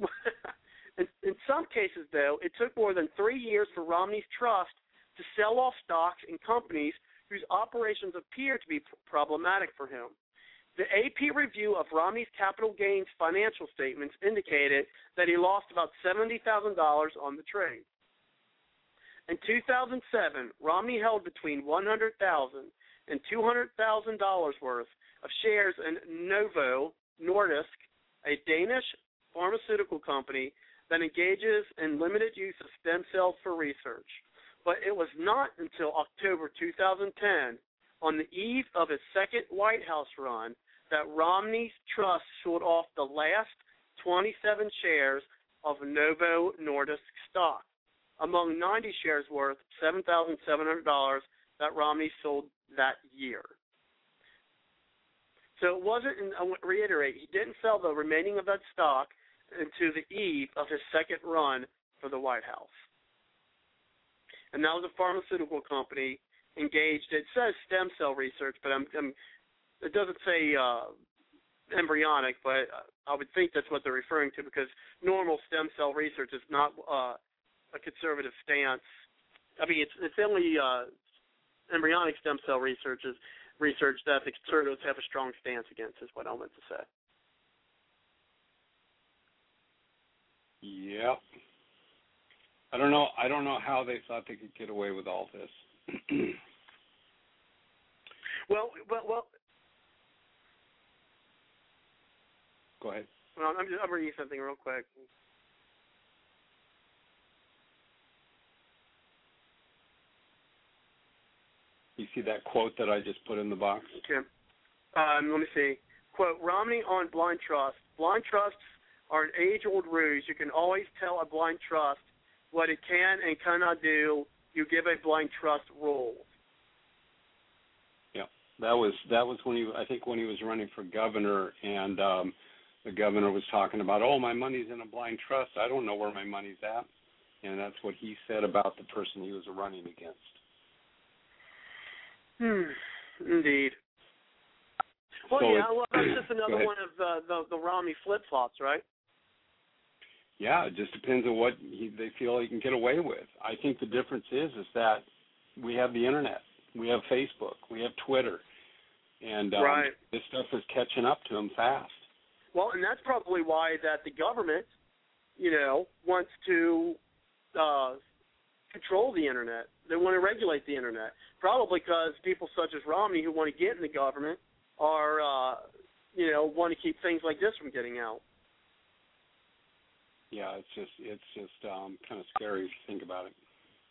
more than 3 years for Romney's trust to sell off stocks in companies whose operations appear to be problematic for him. The AP review of Romney's capital gains financial statements indicated that he lost about $70,000 on the trade. In 2007, Romney held between $100,000 and $200,000 worth of shares in Novo Nordisk, a Danish pharmaceutical company that engages in limited use of stem cells for research. But it was not until October 2010, on the eve of his second White House run, that Romney's trust sold off the last 27 shares of Novo Nordisk stock, among 90 shares worth $7,700 that Romney sold that year. So it wasn't, and I want to reiterate, he didn't sell the remaining of that stock until the eve of his second run for the White House. And that was a pharmaceutical company engaged, it says stem cell research, but it doesn't say embryonic, but I would think that's what they're referring to, because normal stem cell research is not a conservative stance. I mean, it's only embryonic stem cell research that the conservatives have a strong stance against, is what I meant to say. Yep. I don't know how they thought they could get away with all this. Well. Go ahead. Well, I'm reading something real quick. You see that quote that I just put in the box? Okay. Let me see. Quote, Romney on blind trust. Blind trusts are an age-old ruse. You can always tell a blind trust what it can and cannot do. You give a blind trust rules. Yeah, that was when he was running for governor, and the governor was talking about, my money's in a blind trust. I don't know where my money's at, and that's what he said about the person he was running against. Indeed. Well, so that's just another one of the Romney flip-flops, right? Yeah, it just depends on what they feel he can get away with. I think the difference is that we have the Internet, we have Facebook, we have Twitter, and right. This stuff is catching up to him fast. Well, and that's probably why that the government, wants to control the internet. They want to regulate the internet. Probably because people such as Romney who want to get in the government are, want to keep things like this from getting out. Yeah, it's just kind of scary if you think about it.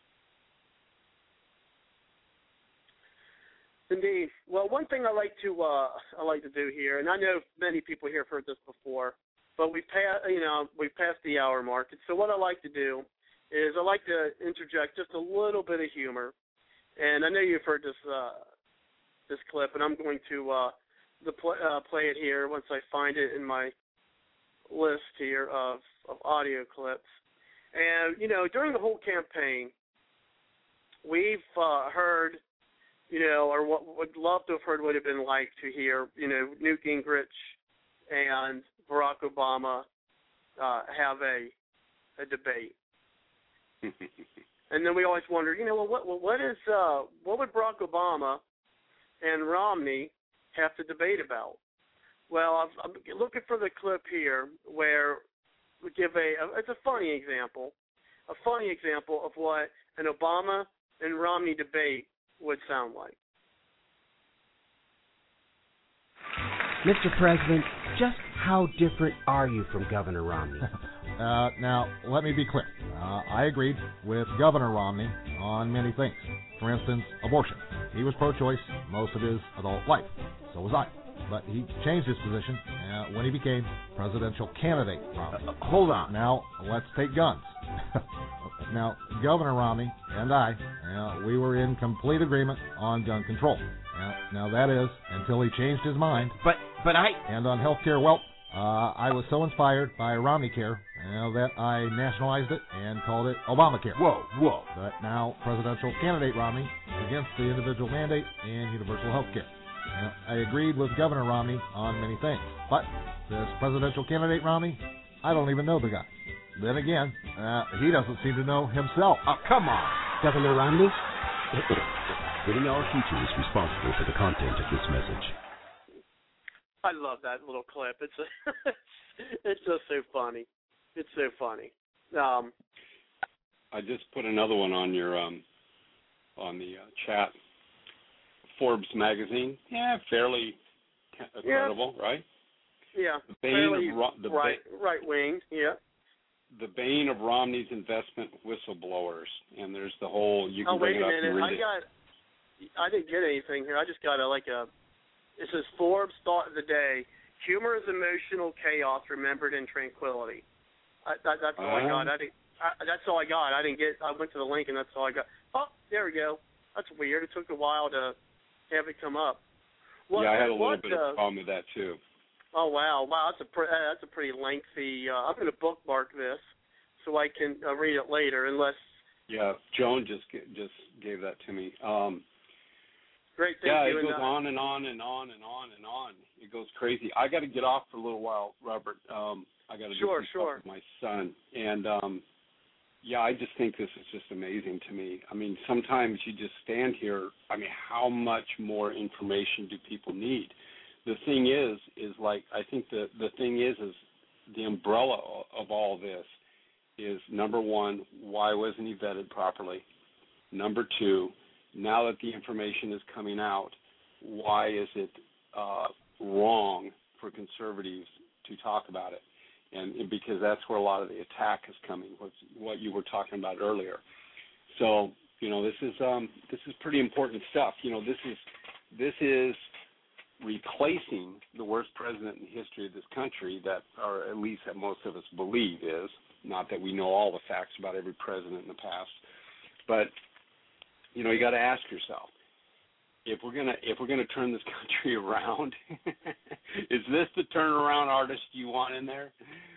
Indeed. Well, one thing I like to do here, and I know many people here have heard this before, but we've passed the hour mark. And so what I like to do is I like to interject just a little bit of humor. And I know you've heard this clip, and I'm going to play it here once I find it in my list here of audio clips. And during the whole campaign, we've heard. Or what would love to have heard would have been like to hear, Newt Gingrich and Barack Obama have a debate. And then we always wondered, what would Barack Obama and Romney have to debate about? Well, I'm looking for the clip here where we give it's a funny example of what an Obama and Romney debate would sound like. Mr. President, just how different are you from Governor Romney? Now, let me be clear. I agreed with Governor Romney on many things. For instance, abortion. He was pro-choice most of his adult life. So was I. But he changed his position when he became presidential candidate Romney. Hold on. Now, let's take guns. Now, Governor Romney and I, we were in complete agreement on gun control. Now that is until he changed his mind. But I... And on health care, well, I was so inspired by Romneycare that I nationalized it and called it Obamacare. Whoa. But now presidential candidate Romney is against the individual mandate and universal health care. I agreed with Governor Romney on many things. But this presidential candidate Romney, I don't even know the guy. Then again, he doesn't seem to know himself. Oh, come on. Governor Romney? Getting our future is responsible for the content of this message. I love that little clip. It's just so funny. It's so funny. I just put another one on your on the chat. Forbes magazine, fairly credible, right? Yeah, the bane of right wing, yeah. The bane of Romney's investment whistleblowers, and there's the whole. You can bring it up and read it. I didn't get anything here. I just got it says Forbes thought of the day: humor is emotional chaos remembered in tranquility. That's all I got. That's all I got. I didn't get. I went to the link and that's all I got. Oh, there we go. That's weird. It took a while to have it come up. I had a little bit of a problem with that too. Oh wow! That's a pretty lengthy. I'm going to bookmark this so I can read it later, unless. Yeah, Joan just gave that to me. Great, thank you. It goes on and on and on and on and on. It goes crazy. I got to get off for a little while, Robert. I got to do some stuff with my son, and I just think this is just amazing to me. I mean, sometimes you just stand here. I mean, how much more information do people need? The thing is like, I think the thing is the umbrella of all this is, number one, why wasn't he vetted properly? Number two, now that the information is coming out, why is it wrong for conservatives to talk about it? And because that's where a lot of the attack is coming, what you were talking about earlier. So, this is pretty important stuff. This is replacing the worst president in the history of this country, that, or at least that most of us believe is. Not that we know all the facts about every president in the past, but you got to ask yourself, if we're gonna turn this country around, is this the turnaround artist you want in there?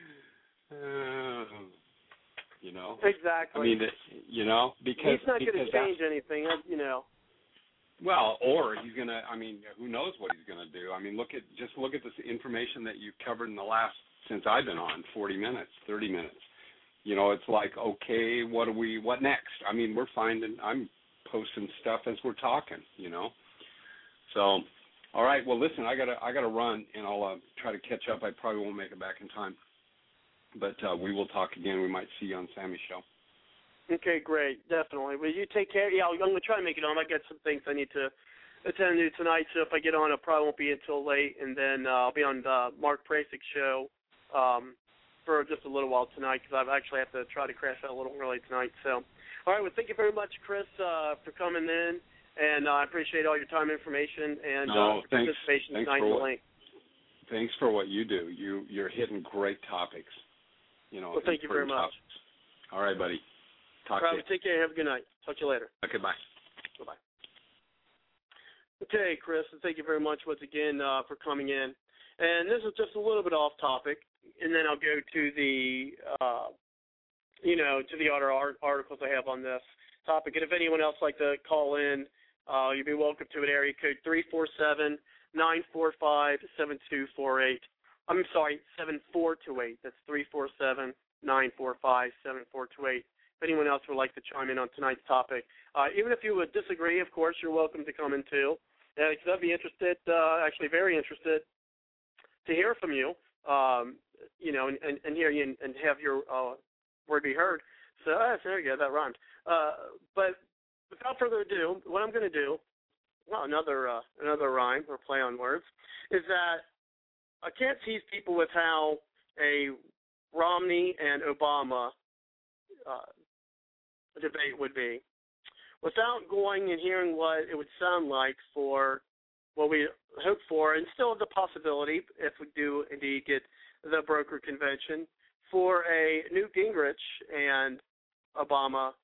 Exactly. I mean, because he's not going to change anything, Well, or he's going to. I mean, who knows what he's going to do? I mean, look at this information that you've covered in the last, since I've been on, 40 minutes, 30 minutes. It's like, okay, what next? I mean, I'm posting stuff as we're talking, So, all right. Well, listen, I gotta run, and I'll try to catch up. I probably won't make it back in time, but we will talk again. We might see you on Sammy's show. Okay, great. Definitely. Well, you take care. Yeah, I'm going to try to make it on. I got some things I need to attend to tonight, so if I get on, it probably won't be until late, and then I'll be on Mark Prasik's show for just a little while tonight because I actually have to try to crash out a little early tonight. So, all right. Well, thank you very much, Chris, for coming in, and I appreciate all your time, information, and participation tonight in the link. Thanks for what you do. You're hitting great topics. Well, thank you very much. Topics. All right, buddy. Talk to you. Take care. Have a good night. Talk to you later. Okay, bye. Bye-bye. Okay, Chris, and thank you very much once again for coming in. And this is just a little bit off topic, and then I'll go to the, to the other articles I have on this topic. And if anyone else would like to call in, you'd be welcome to it. Area code 347-945-7248. I'm sorry, 7428. That's 347-945-7428. If anyone else would like to chime in on tonight's topic. Even if you would disagree, of course, you're welcome to come in too. Because I'd be interested, actually very interested, to hear from you, and hear you and have your word be heard. So there you go, that rhymed. But without further ado, what I'm going to do, another rhyme or play on words, is that I can't tease people with how a Romney and Obama debate would be without going and hearing what it would sound like for what we hope for, and still the possibility, if we do indeed get the broker convention, for a Newt Gingrich and Obama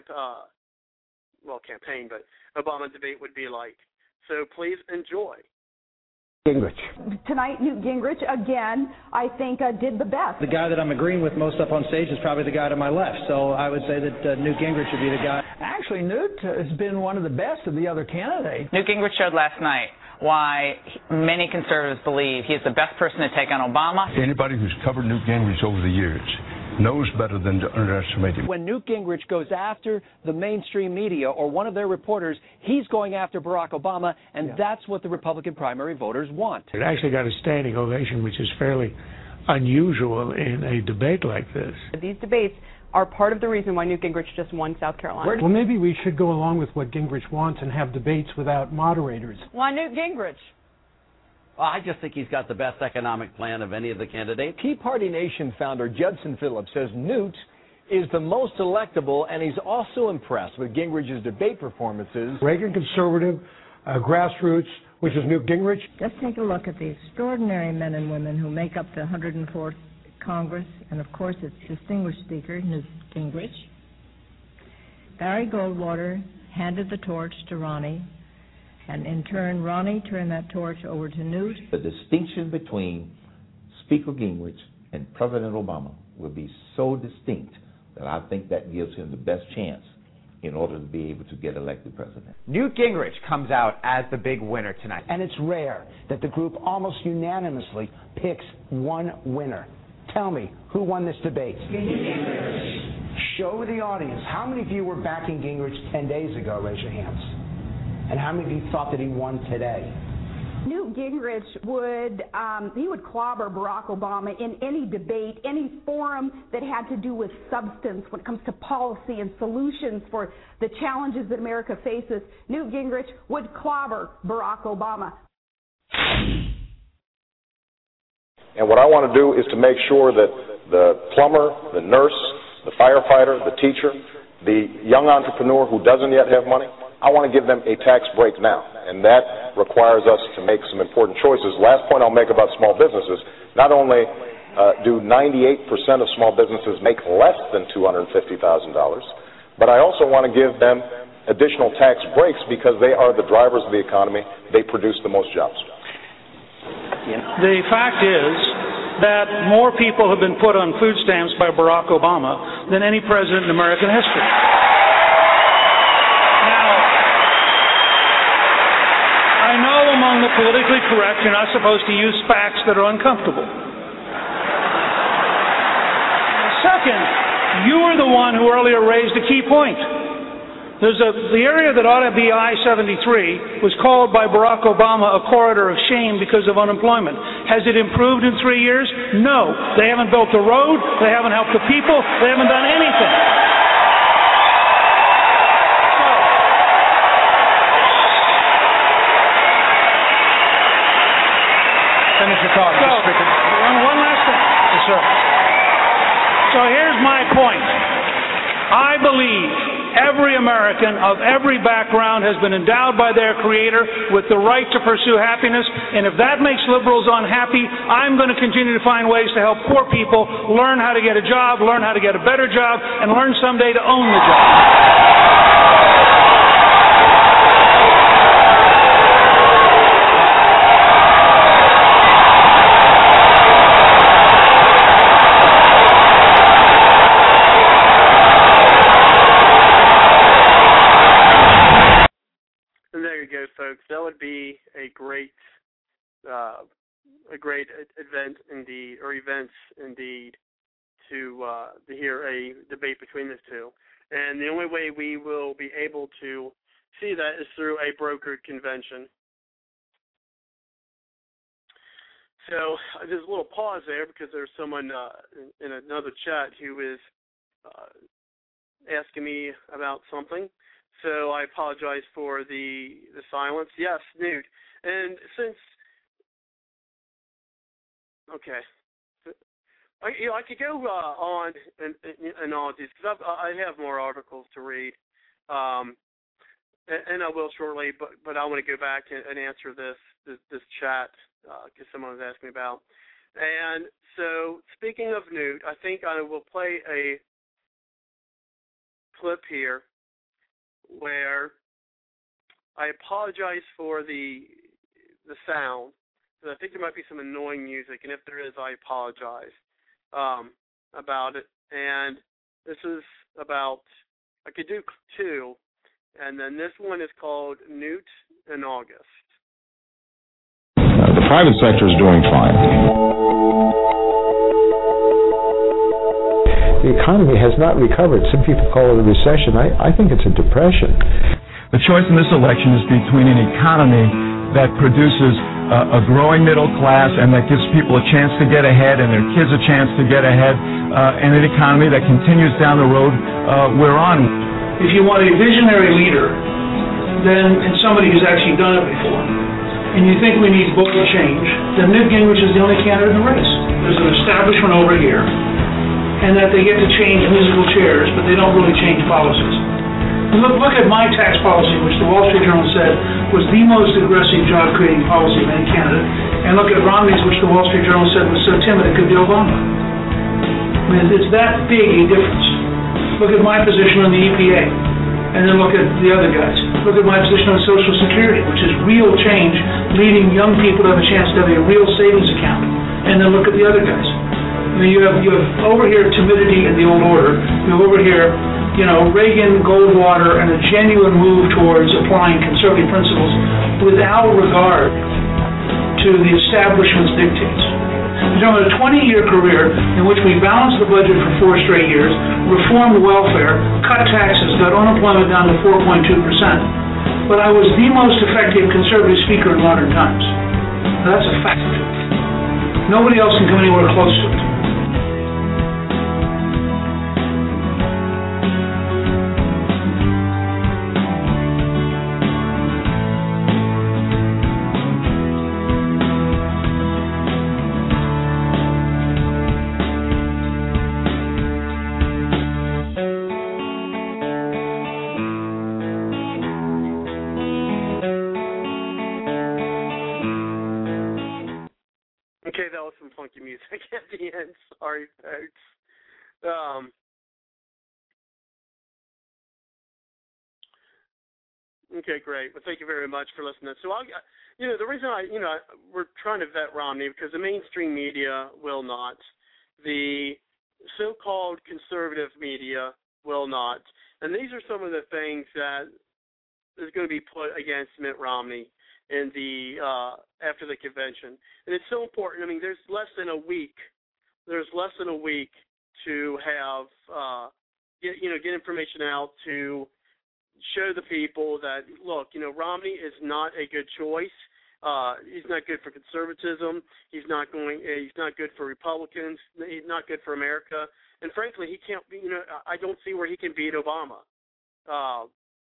campaign, but Obama debate would be like. So please enjoy. Gingrich. Tonight, Newt Gingrich, again, I think did the best. The guy that I'm agreeing with most up on stage is probably the guy to my left, so I would say that Newt Gingrich would be the guy. Actually, Newt has been one of the best of the other candidates. Newt Gingrich showed last night why many conservatives believe he is the best person to take on Obama. Anybody who's covered Newt Gingrich over the years knows better than to underestimate him. When Newt Gingrich goes after the mainstream media or one of their reporters, he's going after Barack Obama, and that's what the Republican primary voters want. It actually got a standing ovation, which is fairly unusual in a debate like this. These debates are part of the reason why Newt Gingrich just won South Carolina. Well, maybe we should go along with what Gingrich wants and have debates without moderators. Why Newt Gingrich? Well, I just think he's got the best economic plan of any of the candidates. Tea Party Nation founder Judson Phillips says Newt is the most electable, and he's also impressed with Gingrich's debate performances. Reagan conservative, grassroots, which is Newt Gingrich. Just take a look at the extraordinary men and women who make up the 104th Congress, and of course its distinguished speaker, Newt Gingrich. Barry Goldwater handed the torch to Ronnie, and in turn, Ronnie turned that torch over to Newt. The distinction between Speaker Gingrich and President Obama will be so distinct that I think that gives him the best chance in order to be able to get elected president. Newt Gingrich comes out as the big winner tonight. And it's rare that the group almost unanimously picks one winner. Tell me, who won this debate? Gingrich. Show the audience, how many of you were backing Gingrich 10 days ago? Raise your hands. And how many of you thought that he won today? Newt Gingrich would clobber Barack Obama in any debate, any forum that had to do with substance when it comes to policy and solutions for the challenges that America faces. Newt Gingrich would clobber Barack Obama. And what I want to do is to make sure that the plumber, the nurse, the firefighter, the teacher, the young entrepreneur who doesn't yet have money, I want to give them a tax break now, and that requires us to make some important choices. Last point I'll make about small businesses, not only do 98% of small businesses make less than $250,000, but I also want to give them additional tax breaks because they are the drivers of the economy. They produce the most jobs. The fact is that more people have been put on food stamps by Barack Obama than any president in American history. I know among the politically correct you're not supposed to use facts that are uncomfortable. Second, you were the one who earlier raised a key point. The area that ought to be I-73 was called by Barack Obama a corridor of shame because of unemployment. Has it improved in 3 years? No. They haven't built the road. They haven't helped the people. They haven't done anything. Mr. Carter. So, one last thing. Yes, sir. So here's my point. I believe every American of every background has been endowed by their Creator with the right to pursue happiness, and if that makes liberals unhappy, I'm going to continue to find ways to help poor people learn how to get a job, learn how to get a better job, and learn someday to own the job. Folks, that would be a great event indeed, or events indeed, to hear a debate between the two. And the only way we will be able to see that is through a brokered convention. So there's a little pause there because there's someone in another chat who is asking me about something. So I apologize for the silence. Yes, Newt. And since, okay, I could go on and all of these because I have more articles to read, and I will shortly. But I want to go back and answer this chat because someone was asking me about. And so, speaking of Newt, I think I will play a clip here where I apologize for the sound, because I think there might be some annoying music, and if there is, I apologize about it. And this is about, I could do two, and then this one is called Newt in August. The private sector is doing fine. The economy has not recovered. Some people call it a recession. I think it's a depression. The choice in this election is between an economy that produces a growing middle class and that gives people a chance to get ahead and their kids a chance to get ahead, and an economy that continues down the road we're on. If you want a visionary leader, then it's somebody who's actually done it before, and you think we need bold change, then Newt Gingrich is the only candidate in the race. There's an establishment over here, and that they get to change musical chairs, but they don't really change policies. And look at my tax policy, which the Wall Street Journal said was the most aggressive job-creating policy of any candidate, and look at Romney's, which the Wall Street Journal said was so timid it could be Obama. I mean, it's that big a difference. Look at my position on the EPA, and then look at the other guys. Look at my position on Social Security, which is real change, leading young people to have a chance to have a real savings account, and then look at the other guys. I mean, you have over here timidity in the old order. You have over here, Reagan, Goldwater, and a genuine move towards applying conservative principles without regard to the establishment's dictates. We're talking about a 20-year career in which we balanced the budget for 4 straight years, reformed welfare, cut taxes, got unemployment down to 4.2%. But I was the most effective conservative speaker in modern times. Now, that's a fact. Nobody else can come anywhere close to it. Okay, that was some funky music at the end. Sorry, folks. Okay, great. Well, thank you very much for listening. So, the reason we're trying to vet Romney because the mainstream media will not, the so-called conservative media will not, and these are some of the things that is going to be put against Mitt Romney in the after the convention, and it's so important. I mean, there's less than a week. There's less than a week to have get information out to show the people that look, Romney is not a good choice. He's not good for conservatism. He's not good for Republicans. He's not good for America. And frankly, he can't. I don't see where he can beat Obama.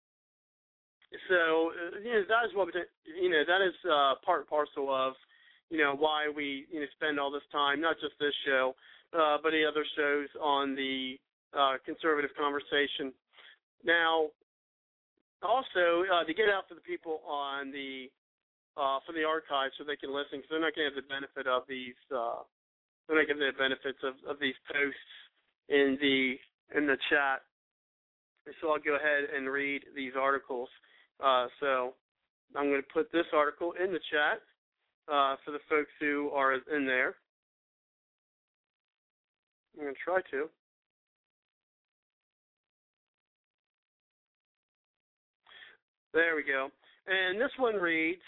So that is what that is part and parcel of why we spend all this time, not just this show, but the other shows on the conservative conversation. Now, also to get out to the people on the for the archive so they can listen, because they're not going to have the benefit of these. They're not getting the benefits of these posts in the chat. So I'll go ahead and read these articles. So I'm going to put this article in the chat for the folks who are in there. I'm going to try to. There we go. And this one reads,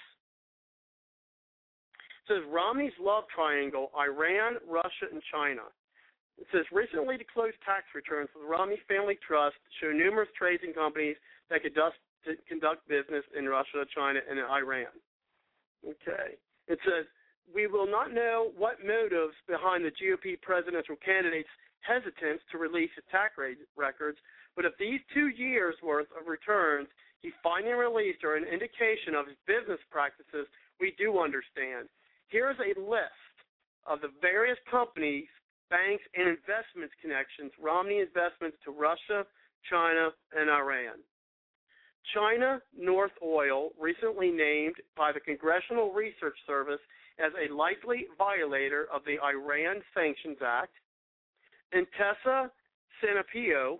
it says, Romney's love triangle, Iran, Russia, and China. It says, recently disclosed tax returns for the Romney Family Trust show numerous trading companies that conduct business in Russia, China, and Iran. Okay. It says, we will not know what motives behind the GOP presidential candidate's hesitance to release his tax records, but if these 2 years' worth of returns he finally released are an indication of his business practices, we do understand. Here is a list of the various companies, banks, and investments connections, Romney investments to Russia, China, and Iran. China North Oil, recently named by the Congressional Research Service as a likely violator of the Iran Sanctions Act. Intesa Sanpaolo,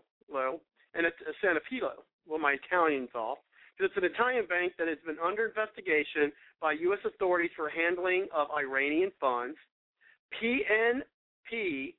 my Italian's off, because it's an Italian bank that has been under investigation by U.S. authorities for handling of Iranian funds. BNP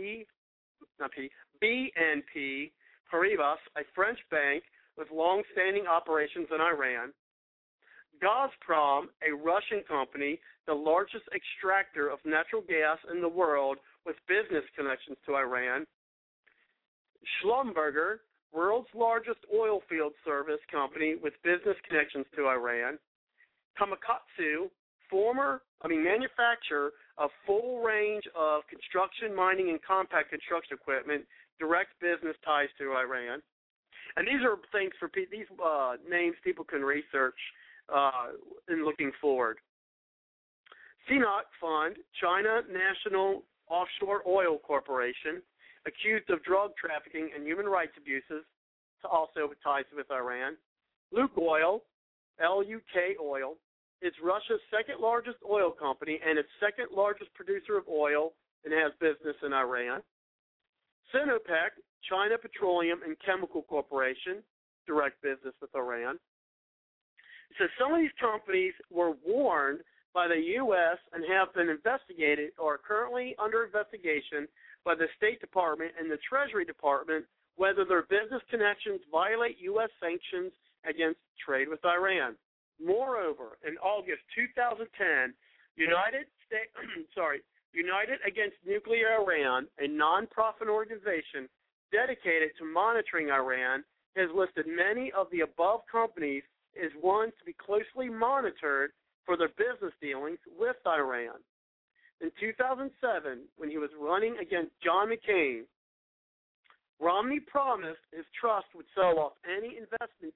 Paribas, a French bank with long-standing operations in Iran. Gazprom, a Russian company, the largest extractor of natural gas in the world with business connections to Iran. Schlumberger, world's largest oil field service company with business connections to Iran. Komatsu, manufacturer of full range of construction, mining, and compact construction equipment, direct business ties to Iran. And these are things for these names people can research in looking forward. CNOOC Fund, China National Offshore Oil Corporation, accused of drug trafficking and human rights abuses, also ties with Iran. Lukoil, L-U-K Oil, is Russia's second largest oil company and its second largest producer of oil and has business in Iran. Sinopec, China Petroleum and Chemical Corporation, direct business with Iran. So some of these companies were warned by the U.S. and have been investigated or are currently under investigation by the State Department and the Treasury Department whether their business connections violate U.S. sanctions against trade with Iran. Moreover, in August 2010, United Against Nuclear Iran, a nonprofit organization dedicated to monitoring Iran, has listed many of the above companies as ones to be closely monitored for their business dealings with Iran. In 2007, when he was running against John McCain, Romney promised his trust would sell off any investments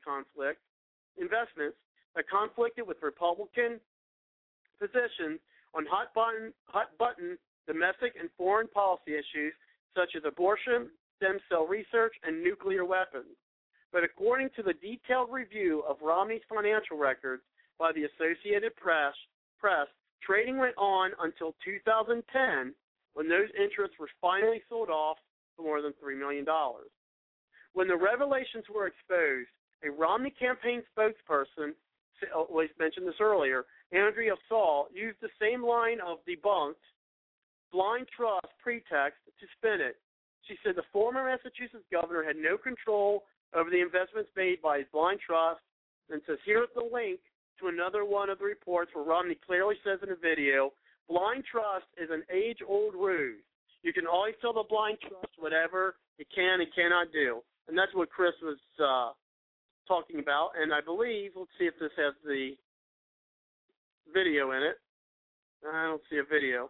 that conflicted with Republican positions on hot button domestic and foreign policy issues such as abortion, stem cell research, and nuclear weapons. But according to the detailed review of Romney's financial records by the Associated Press, trading went on until 2010 when those interests were finally sold off for more than $3 million. When the revelations were exposed, a Romney campaign spokesperson, we mentioned this earlier, Andrea Saul, used the same line of debunked blind trust pretext to spin it. She said the former Massachusetts governor had no control over the investments made by his blind trust, and says here's the link to another one of the reports where Romney clearly says in a video, blind trust is an age-old ruse. You can always tell the blind trust whatever it can and cannot do. And that's what Chris was talking about. And I believe, let's see if this has the video in it. I don't see a video.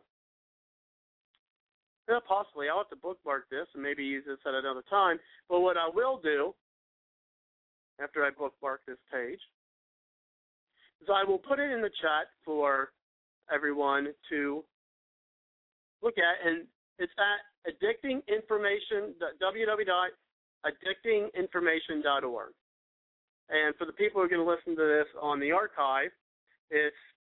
Possibly. I'll have to bookmark this and maybe use this at another time. But what I will do, after I bookmark this page, is I will put it in the chat for everyone to look at, and it's at www.addictinginformation.org. And for the people who are going to listen to this on the archive, it's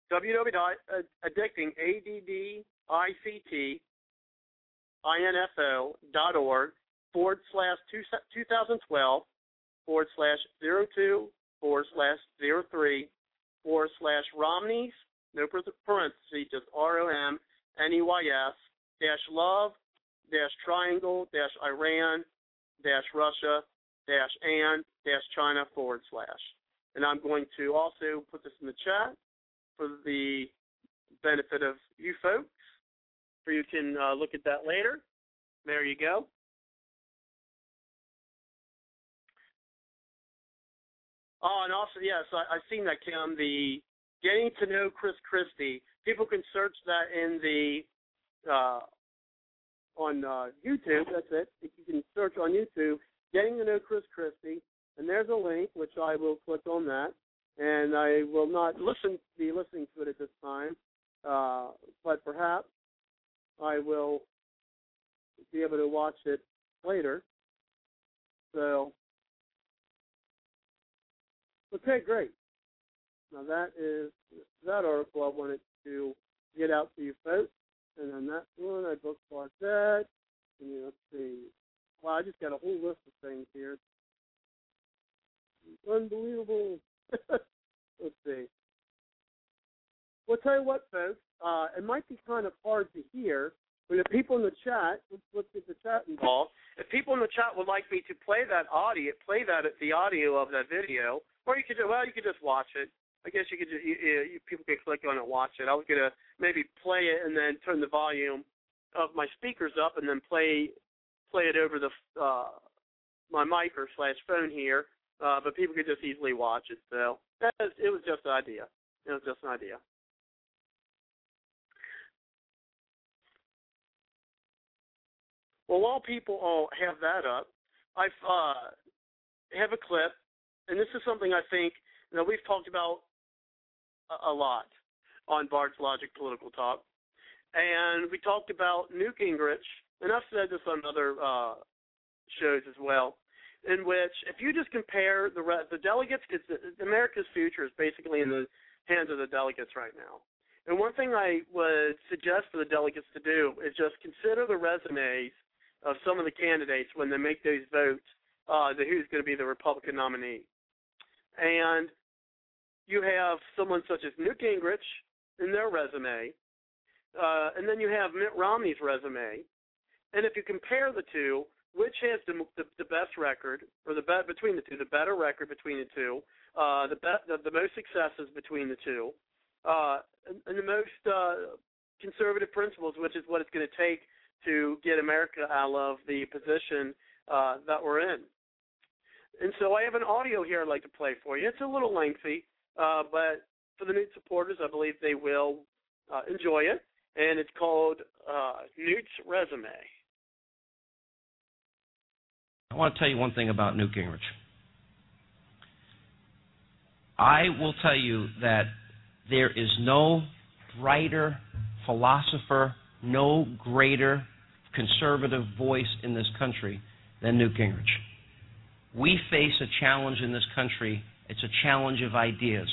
www.addictinginfo.org/2012/02/03/Romneys, no parentheses, just ROMNEYS-love-Iran-Russia-and-China /. And I'm going to also put this in the chat for the benefit of you folks, so you can look at that later. There you go. Oh, and also, yes, I've seen that, Kim, the Getting to Know Chris Christie. People can search that in the on YouTube. That's it. You can search on YouTube, Getting to Know Chris Christie, and there's a link, which I will click on that. And I will not be listening to it at this time, but perhaps I will be able to watch it later. So, okay, great. Now that is that article I wanted to get out to you folks. And then that one, I bookmarked that. And let's see. Wow, I just got a whole list of things here. It's unbelievable. Let's see. Well, tell you what, folks, it might be kind of hard to hear, but if people in the chat, let's get the chat involved. If people in the chat would like me to play the audio of that video, or you could just watch it. I guess you could just, people can click on it and watch it. I was going to maybe play it and then turn the volume of my speakers up and then play it over the my mic or /phone here. But people could just easily watch it. So it was just an idea. It was just an idea. Well, while people all have that up, I have a clip, and this is something I think we've talked about a lot on Bard's Logic Political Talk, and we talked about Newt Gingrich, and I've said this on other shows as well, in which if you just compare the delegates, because America's future is basically in the hands of the delegates right now. And one thing I would suggest for the delegates to do is just consider the resumes of some of the candidates when they make those votes, who's going to be the Republican nominee. And you have someone such as Newt Gingrich in their resume, and then you have Mitt Romney's resume. And if you compare the two, which has the best record, or between the two, the better record between the two, the most successes between the two, and the most conservative principles, which is what it's going to take to get America out of the position that we're in. And so I have an audio here I'd like to play for you. It's a little lengthy, but for the Newt supporters, I believe they will enjoy it. And it's called Newt's Resume. I want to tell you one thing about Newt Gingrich. I will tell you that there is no brighter philosopher, no greater conservative voice in this country than Newt Gingrich. We face a challenge in this country. It's a challenge of ideas.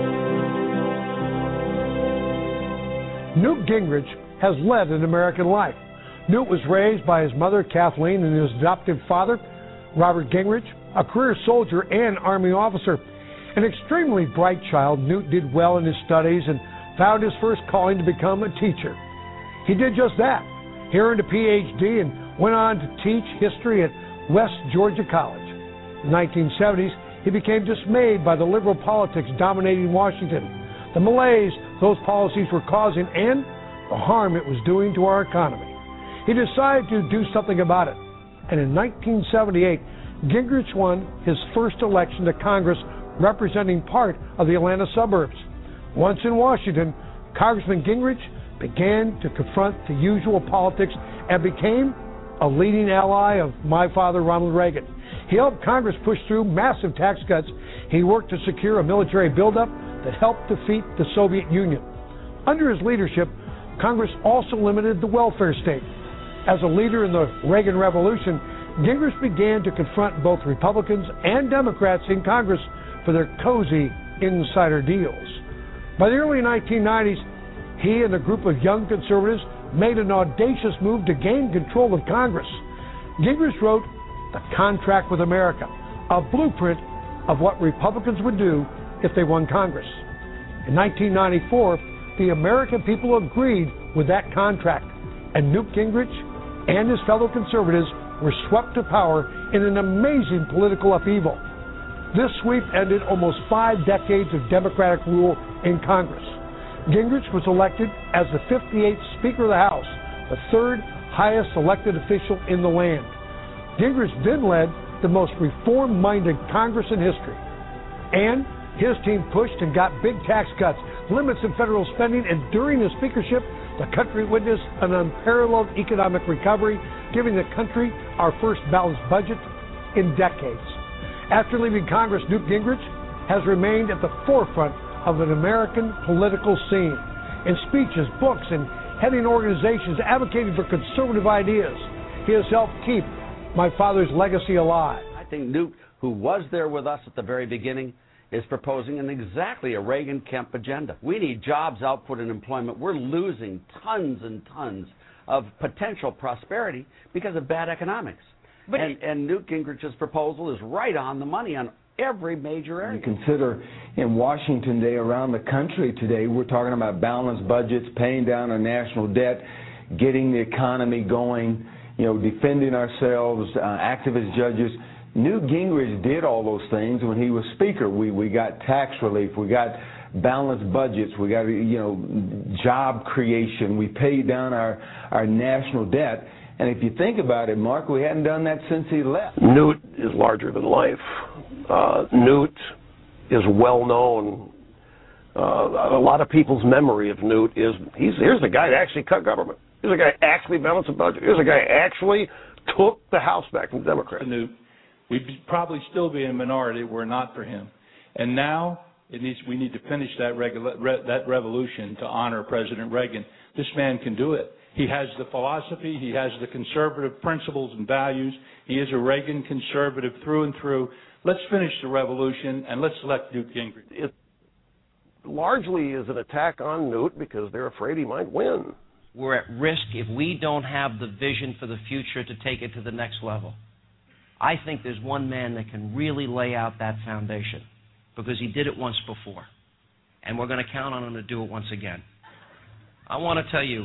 Newt Gingrich has led an American life. Newt was raised by his mother, Kathleen, and his adoptive father, Robert Gingrich, a career soldier and Army officer. An extremely bright child, Newt did well in his studies and found his first calling to become a teacher. He did just that. He earned a Ph.D. and went on to teach history at West Georgia College. In the 1970s, he became dismayed by the liberal politics dominating Washington, the malaise those policies were causing, and the harm it was doing to our economy. He decided to do something about it. And in 1978, Gingrich won his first election to Congress representing part of the Atlanta suburbs. Once in Washington, Congressman Gingrich began to confront the usual politics and became a leading ally of my father, Ronald Reagan. He helped Congress push through massive tax cuts. He worked to secure a military buildup that helped defeat the Soviet Union. Under his leadership, Congress also limited the welfare state. As a leader in the Reagan Revolution, Gingrich began to confront both Republicans and Democrats in Congress for their cozy insider deals. By the early 1990s, he and a group of young conservatives made an audacious move to gain control of Congress. Gingrich wrote The Contract with America, a blueprint of what Republicans would do if they won Congress. In 1994, the American people agreed with that contract, and Newt Gingrich and his fellow conservatives were swept to power in an amazing political upheaval. This sweep ended almost 5 decades of Democratic rule in Congress. Gingrich was elected as the 58th Speaker of the House, the third highest elected official in the land. Gingrich then led the most reform-minded Congress in history. And his team pushed and got big tax cuts, limits in federal spending, and during his speakership, the country witnessed an unparalleled economic recovery, giving the country our first balanced budget in decades. After leaving Congress, Newt Gingrich has remained at the forefront of an American political scene. In speeches, books, and heading organizations advocating for conservative ideas, he has helped keep my father's legacy alive. I think Newt, who was there with us at the very beginning, is proposing exactly a Reagan-Kemp agenda. We need jobs, output, and employment. We're losing tons and tons of potential prosperity because of bad economics. And Newt Gingrich's proposal is right on the money on every major area. You consider in Washington today, around the country today, we're talking about balanced budgets, paying down our national debt, getting the economy going, defending ourselves, activist judges. Newt Gingrich did all those things when he was Speaker. We got tax relief, we got balanced budgets, we got job creation, we paid down our national debt. And if you think about it, Mark, we hadn't done that since he left. Newt is larger than life. Newt is well known. A lot of people's memory of Newt is here's the guy that actually cut government. Here's the guy that actually balanced the budget. Here's the guy that actually took the House back from the Democrats. Newt, we'd probably still be a minority were it not for him. And now we need to finish that revolution to honor President Reagan. This man can do it. He has the philosophy. He has the conservative principles and values. He is a Reagan conservative through and through. Let's finish the revolution, and let's elect Newt Gingrich. It largely is an attack on Newt because they're afraid he might win. We're at risk if we don't have the vision for the future to take it to the next level. I think there's one man that can really lay out that foundation because he did it once before, and we're going to count on him to do it once again. I want to tell you,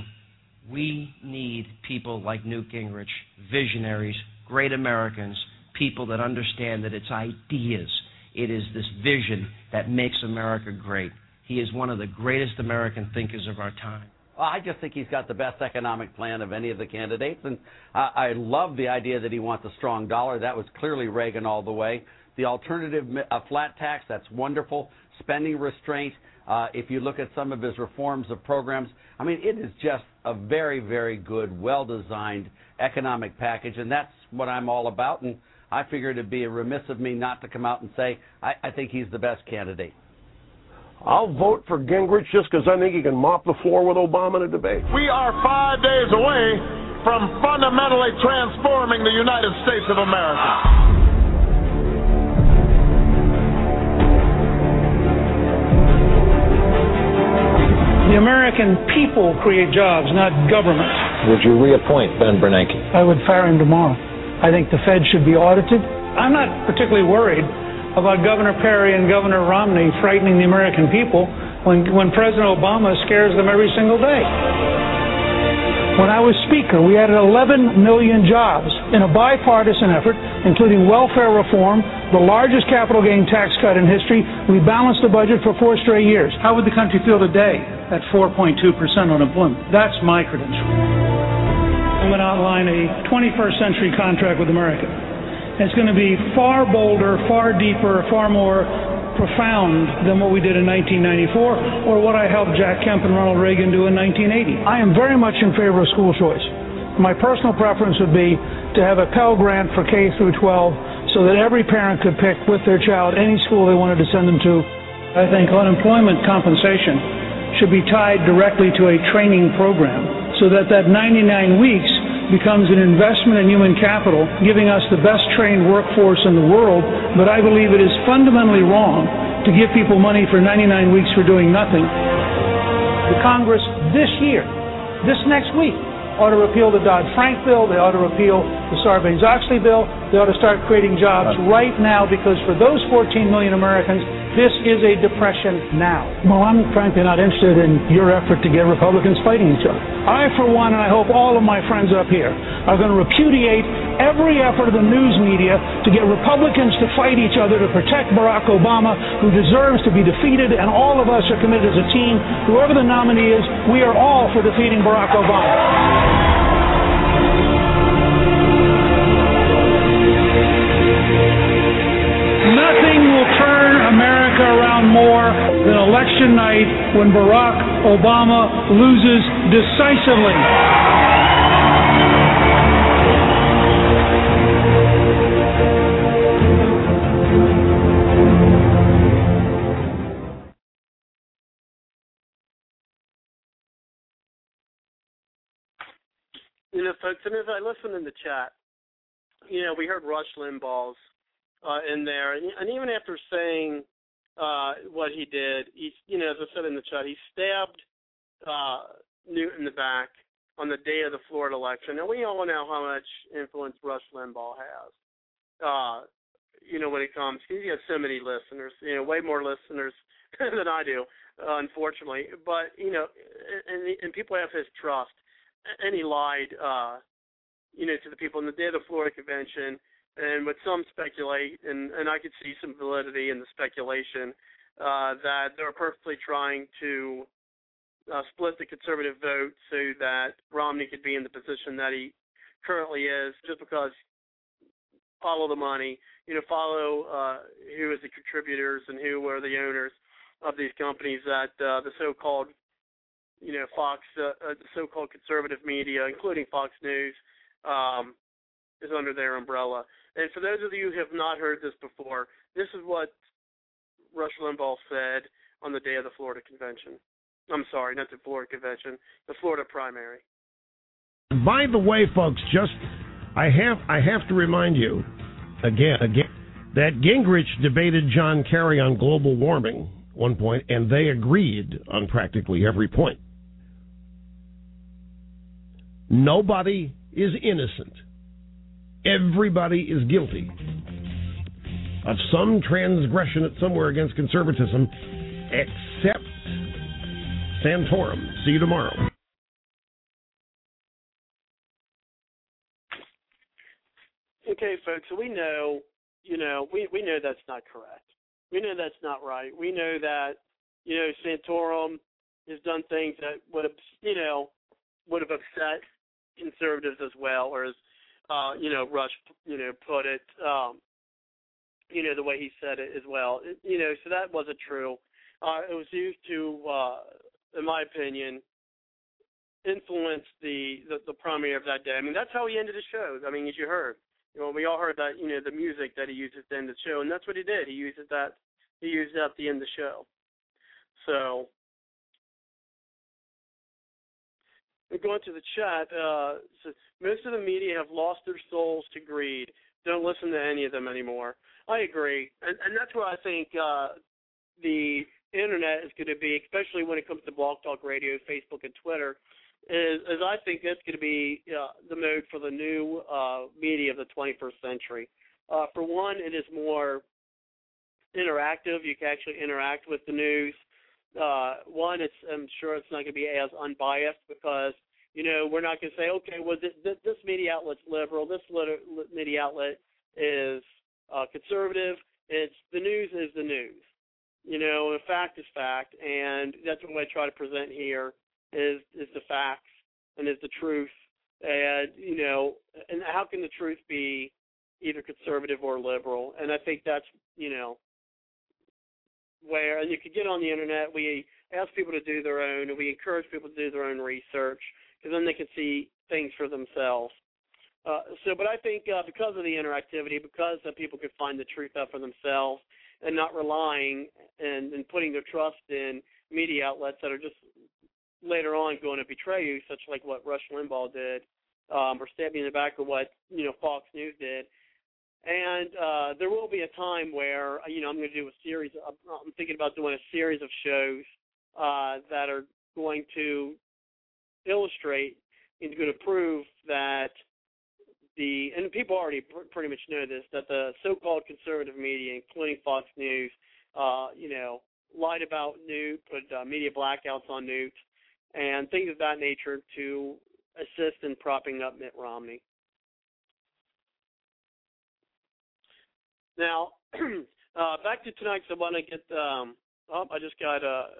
we need people like Newt Gingrich, visionaries, great Americans, people that understand that it's ideas. It is this vision that makes America great. He is one of the greatest American thinkers of our time. Well, I just think he's got the best economic plan of any of the candidates, and I love the idea that he wants a strong dollar. That was clearly Reagan all the way. The alternative, a flat tax, that's wonderful. Spending restraint. If you look at some of his reforms of programs, I mean, it is just a very, very good, well-designed economic package, and that's what I'm all about. And I figured it'd be remiss of me not to come out and say I think he's the best candidate. I'll vote for Gingrich just because I think he can mop the floor with Obama in a debate. We are 5 days away from fundamentally transforming the United States of America. The American people create jobs, not government. Would you reappoint Ben Bernanke? I would fire him tomorrow. I think the Fed should be audited. I'm not particularly worried about Governor Perry and Governor Romney frightening the American people when President Obama scares them every single day. When I was Speaker, we added 11 million jobs in a bipartisan effort, including welfare reform, the largest capital gain tax cut in history. We balanced the budget for 4 straight years. How would the country feel today at 4.2% unemployment? That's my credential. I'm going to outline a 21st century contract with America. It's going to be far bolder, far deeper, far more profound than what we did in 1994 or what I helped Jack Kemp and Ronald Reagan do in 1980. I am very much in favor of school choice. My personal preference would be to have a Pell Grant for K through 12 so that every parent could pick with their child any school they wanted to send them to. I think unemployment compensation should be tied directly to a training program so that 99 weeks becomes an investment in human capital, giving us the best trained workforce in the world. But I believe it is fundamentally wrong to give people money for 99 weeks for doing nothing. The Congress this year, this next week, ought to repeal the Dodd-Frank bill. They ought to repeal the Sarbanes-Oxley bill. They ought to start creating jobs right now, because for those 14 million Americans, this is a depression now. Well, I'm frankly not interested in your effort to get Republicans fighting each other. I, for one, and I hope all of my friends up here, are going to repudiate every effort of the news media to get Republicans to fight each other to protect Barack Obama, who deserves to be defeated, and all of us are committed as a team. Whoever the nominee is, we are all for defeating Barack Obama. Nothing will turn America around more than election night when Barack Obama loses decisively. You know, folks, and as I listen in the chat, you know, we heard Rush Limbaugh's in there, and even after saying what he did, you know, as I said in the chat, he stabbed Newt in the back on the day of the Florida election. Now, we all know how much influence Rush Limbaugh has. You know, when it comes, he's got so many listeners, you know, way more listeners than I do, unfortunately. But, you know, and people have his trust. And he lied, you know, to the people on the day of the Florida convention. And with some speculate, and I could see some validity in the speculation, that they were purposely trying to split the conservative vote so that Romney could be in the position that he currently is, just because follow the money, you know, follow who is the contributors and who are the owners of these companies that the so-called, you know, Fox, the so-called conservative media, including Fox News, is under their umbrella. And for those of you who have not heard this before, this is what Rush Limbaugh said on the day of the Florida convention. I'm sorry, not the Florida convention, the Florida primary. By the way, folks, I have to remind you again that Gingrich debated John Kerry on global warming at one point, and they agreed on practically every point. Nobody is innocent. Everybody is guilty of some transgression somewhere against conservatism, except Santorum. See you tomorrow. Okay, folks, so we know, you know, we know that's not correct. We know that's not right. We know that, you know, Santorum has done things that would have upset conservatives as well, or as you know, Rush, you know, put it, you know, the way he said it as well. You know, so that wasn't true. It was used to, in my opinion, influence the primary of that day. I mean, that's how he ended his show. I mean, as you heard, you know, we all heard that, you know, the music that he used at the end of the show, and that's what he did. He used it at the end of the show. So, going to the chat, says, most of the media have lost their souls to greed. Don't listen to any of them anymore. I agree. And that's what I think the Internet is going to be, especially when it comes to Blog Talk Radio, Facebook, and Twitter, is I think that's going to be the mode for the new media of the 21st century. For one, it is more interactive. You can actually interact with the news. One, I'm sure it's not going to be as unbiased because, you know, we're not going to say, okay, well, this media outlet's liberal, this media outlet is conservative. It's the news is the news. You know, fact is fact, and that's what I try to present here is the facts and is the truth. And, you know, and how can the truth be either conservative or liberal? And I think that's, you know, where, and you could get on the Internet, we ask people to do their own, and we encourage people to do their own research, because then they can see things for themselves. But I think because of the interactivity, because people can find the truth out for themselves and not relying and putting their trust in media outlets that are just later on going to betray you, such like what Rush Limbaugh did, or stab you in the back, or what Fox News did. And there will be a time where I'm going to do a series. I'm thinking about doing a series of shows that are going to illustrate and going to prove that and people already pretty much know this, that the so-called conservative media, including Fox News, lied about Newt, put media blackouts on Newt, and things of that nature to assist in propping up Mitt Romney. Now, back to tonight, so I want to get, I just got,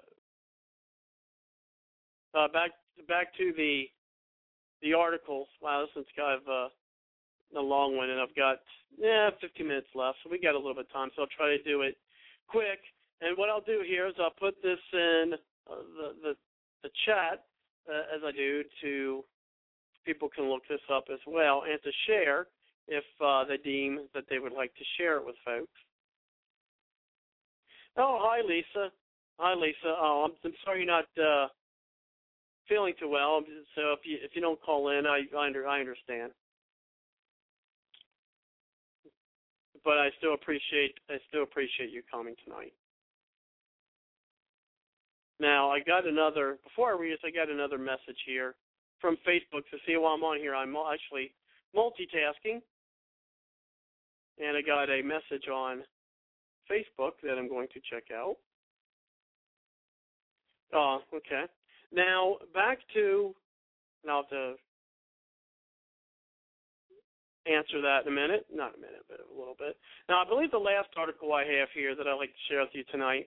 back to the articles. Wow, this one's kind of a long one, and I've got 15 minutes left, so we got a little bit of time, so I'll try to do it quick. And what I'll do here is I'll put this in the chat as I do, to people can look this up as well, and to share if they deem that they would like to share it with folks. Oh, hi, Lisa. Hi, Lisa. Oh, I'm sorry you're not feeling too well. So if you don't call in, I understand. But I still appreciate you coming tonight. Now before I read this, I got another message here from Facebook. So see while I'm on here, I'm actually multitasking. And I got a message on Facebook that I'm going to check out. Oh, okay. Now, back to, and I'll have to answer that in a minute. Not a minute, but a little bit. Now, I believe the last article I have here that I'd like to share with you tonight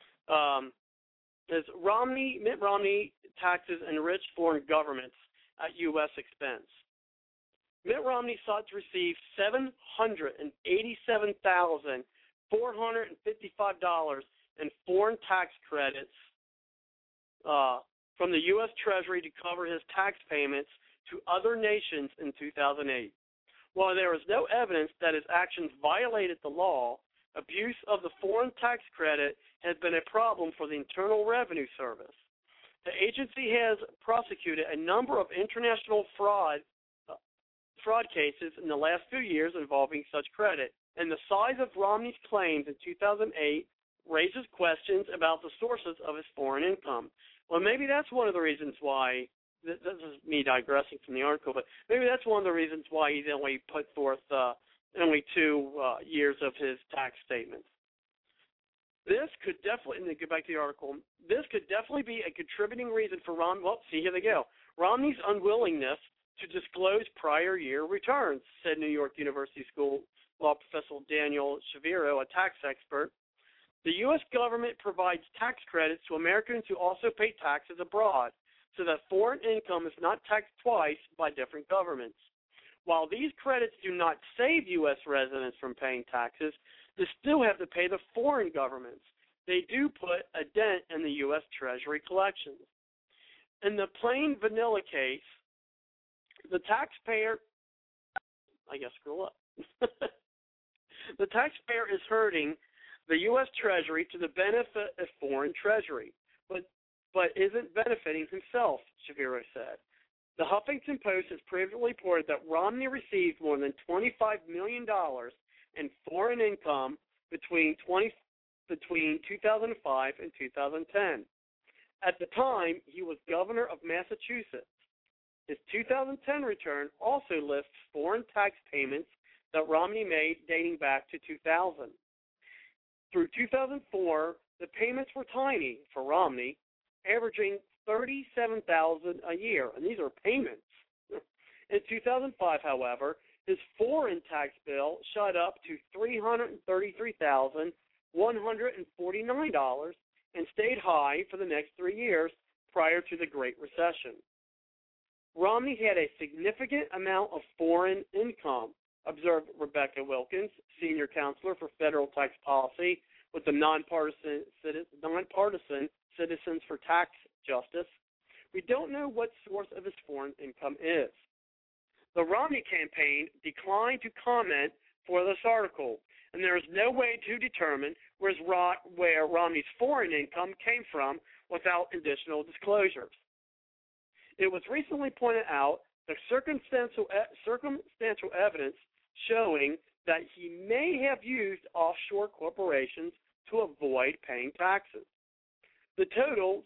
is Mitt Romney taxes enrich foreign governments at U.S. expense. Mitt Romney sought to receive $787,455 in foreign tax credits from the U.S. Treasury to cover his tax payments to other nations in 2008. While there is no evidence that his actions violated the law, abuse of the foreign tax credit has been a problem for the Internal Revenue Service. The agency has prosecuted a number of international fraud cases in the last few years involving such credit, and the size of Romney's claims in 2008 raises questions about the sources of his foreign income. Well, maybe that's one of the reasons why, this is me digressing from the article, but maybe that's one of the reasons why he's only put forth only 2 years of his tax statements. This could definitely, and then go back to the article, this could definitely be a contributing reason for here they go. Romney's unwillingness to disclose prior year returns, said New York University School Law Professor Daniel Shaviro, a tax expert. The U.S. government provides tax credits to Americans who also pay taxes abroad, so that foreign income is not taxed twice by different governments. While these credits do not save U.S. residents from paying taxes, they still have to pay the foreign governments. They do put a dent in the U.S. Treasury collections. In the plain vanilla case, the taxpayer, screw up. The taxpayer is hurting the U.S. Treasury to the benefit of foreign treasury, but isn't benefiting himself, Shaviro said. The Huffington Post has previously reported that Romney received more than $25 million in foreign income between 2005 and 2010. At the time, he was governor of Massachusetts. His 2010 return also lists foreign tax payments that Romney made dating back to 2000. Through 2004, the payments were tiny for Romney, averaging $37,000 a year, and these are payments. In 2005, however, his foreign tax bill shot up to $333,149 and stayed high for the next 3 years prior to the Great Recession. Romney had a significant amount of foreign income, observed Rebecca Wilkins, senior counselor for federal tax policy with the nonpartisan Citizens for Tax Justice. We don't know what source of his foreign income is. The Romney campaign declined to comment for this article, and there is no way to determine where Romney's foreign income came from without additional disclosures. It was recently pointed out that circumstantial evidence showing that he may have used offshore corporations to avoid paying taxes. The total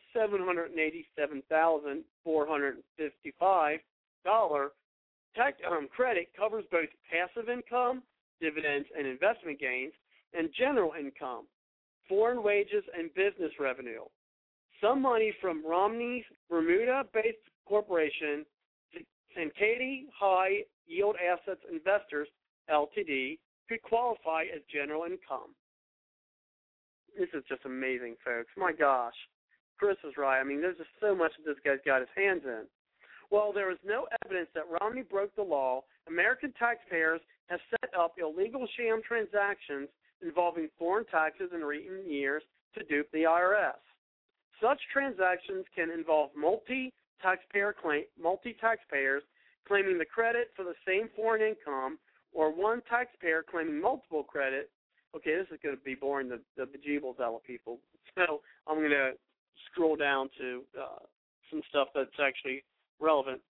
$787,455 tax credit covers both passive income, dividends and investment gains, and general income, foreign wages and business revenue. Some money from Romney's Bermuda-based corporation, Sankaty High Yield Assets Investors, Ltd., could qualify as general income. This is just amazing, folks. My gosh. Chris is right. I mean, there's just so much that this guy's got his hands in. While there is no evidence that Romney broke the law, American taxpayers have set up illegal sham transactions involving foreign taxes in recent years to dupe the IRS. Such transactions can involve multi-taxpayers claiming the credit for the same foreign income, or one taxpayer claiming multiple credit. Okay, this is going to be boring the bejeebles out of people. So I'm going to scroll down to some stuff that's actually relevant.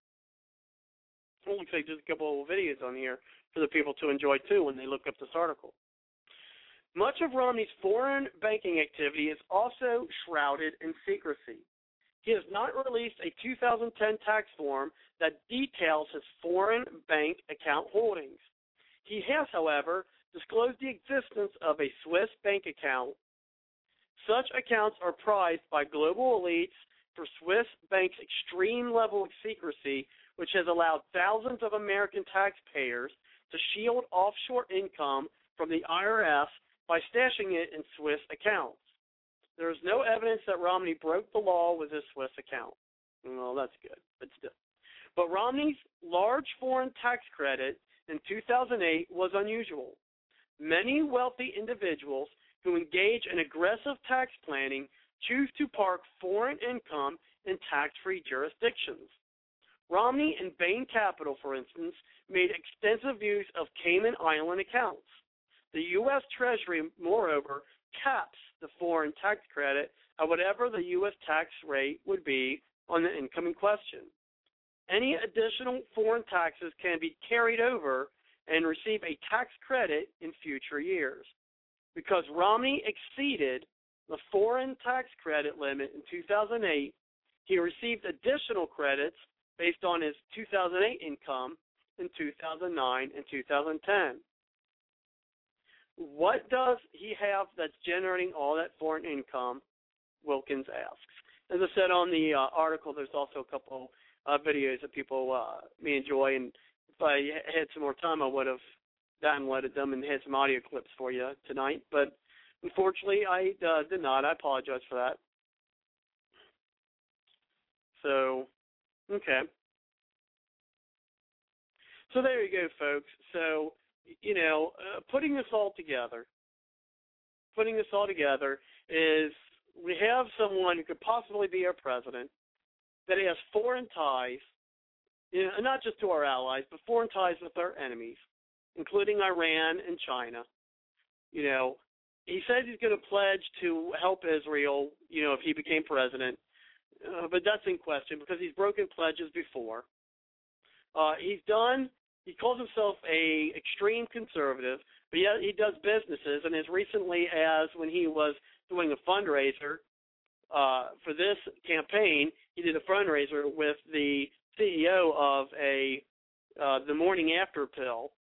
It looks like just a couple of videos on here for the people to enjoy too when they look up this article. Much of Romney's foreign banking activity is also shrouded in secrecy. He has not released a 2010 tax form that details his foreign bank account holdings. He has, however, disclosed the existence of a Swiss bank account. Such accounts are prized by global elites for Swiss banks' extreme level of secrecy, which has allowed thousands of American taxpayers to shield offshore income from the IRS by stashing it in Swiss accounts. There is no evidence that Romney broke the law with his Swiss account. Well, that's good, but still. But Romney's large foreign tax credit in 2008 was unusual. Many wealthy individuals who engage in aggressive tax planning choose to park foreign income in tax-free jurisdictions. Romney and Bain Capital, for instance, made extensive use of Cayman Island accounts. The U.S. Treasury, moreover, caps the foreign tax credit at whatever the U.S. tax rate would be on the income in question. Any additional foreign taxes can be carried over and receive a tax credit in future years. Because Romney exceeded the foreign tax credit limit in 2008, he received additional credits based on his 2008 income in 2009 and 2010. What does he have that's generating all that foreign income? Wilkins asks. As I said on the article, there's also a couple videos that people may enjoy, and if I had some more time, I would have downloaded them and had some audio clips for you tonight, but unfortunately, I did not. I apologize for that. So, okay. So there you go, folks. So, you know, putting this all together is we have someone who could possibly be our president that has foreign ties, you know, not just to our allies, but foreign ties with our enemies, including Iran and China. You know, he said he's going to pledge to help Israel, you know, if he became president, but that's in question because he's broken pledges before. He calls himself a extreme conservative, but yet he does businesses, and as recently as when he was doing a fundraiser for this campaign, he did a fundraiser with the CEO of the Morning After pill.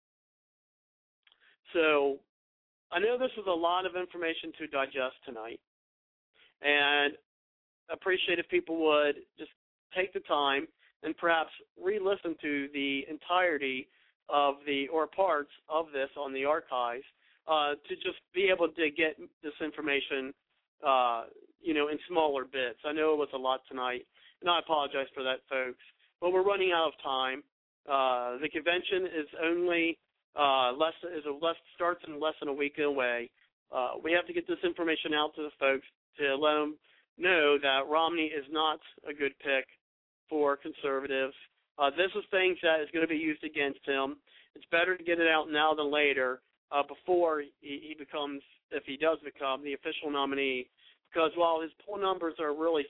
So I know this was a lot of information to digest tonight, and I appreciate if people would just take the time and perhaps re-listen to the entirety of or parts of this on the archives to just be able to get this information, you know, in smaller bits. I know it was a lot tonight, and I apologize for that, folks. But we're running out of time. The convention is only starts in less than a week away. We have to get this information out to the folks to let them know that Romney is not a good pick for conservatives. This is things that is going to be used against him. It's better to get it out now than later. before he becomes, if he does become, the official nominee. Because while his poll numbers are really,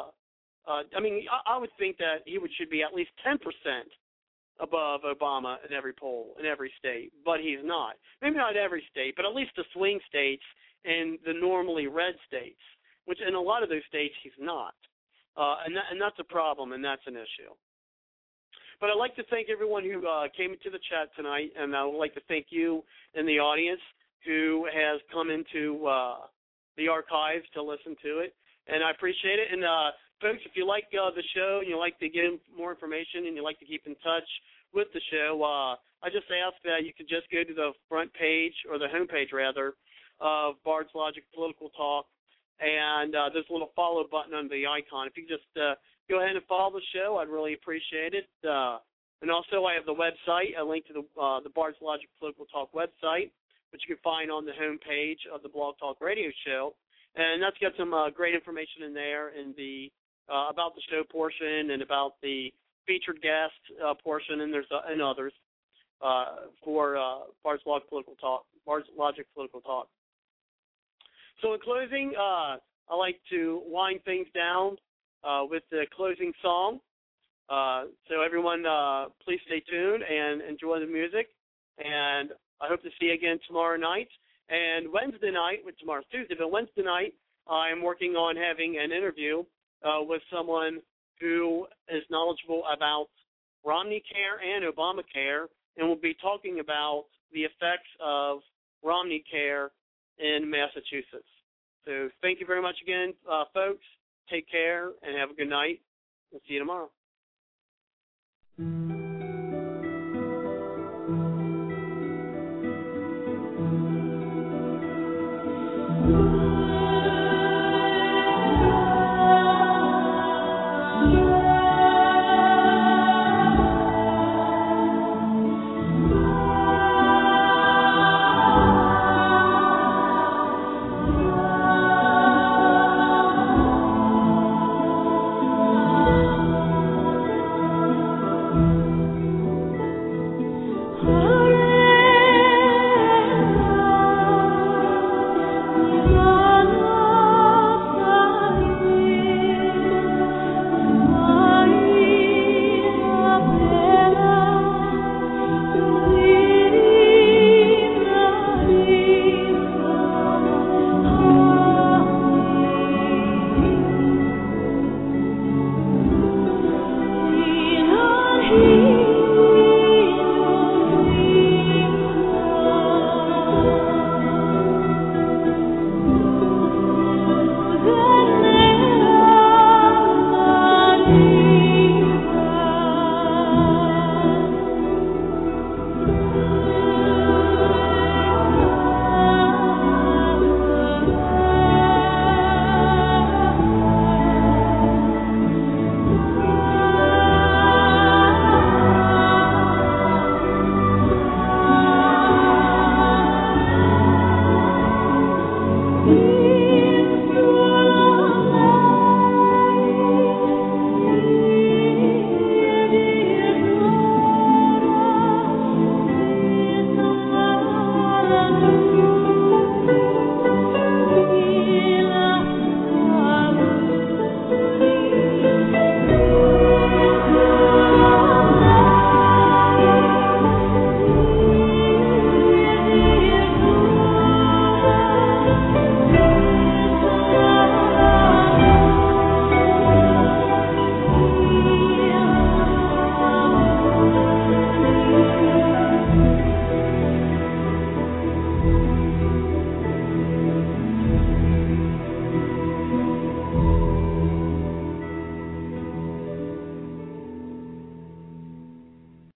I would think that he should be at least 10% above Obama in every poll, in every state, but he's not. Maybe not every state, but at least the swing states and the normally red states, which in a lot of those states he's not. And that's a problem, and that's an issue. But I'd like to thank everyone who came into the chat tonight, and I would like to thank you in the audience who has come into the archives to listen to it, and I appreciate it. And folks, if you like the show and you like to get more information and you like to keep in touch with the show, I just ask that you could just go to the front page, or the homepage rather, of Bard's Logic Political Talk, and there's a little follow button under the icon. If you just go ahead and follow the show, I'd really appreciate it. And also, I have the website, a link to the Bard's Logic Political Talk website, which you can find on the homepage of the Blog Talk Radio Show. And that's got some great information in there in the about the show portion and about the featured guest portion, and there's and others for Bard's Logic Political Talk. So in closing, I like to wind things down with the closing song. So everyone, please stay tuned and enjoy the music. And I hope to see you again tomorrow night. And Wednesday night, tomorrow's Tuesday, but Wednesday night, I'm working on having an interview with someone who is knowledgeable about Romney Care and Obamacare, and we'll be talking about the effects of Romney Care in Massachusetts. So thank you very much again, folks. Take care and have a good night. We'll see you tomorrow.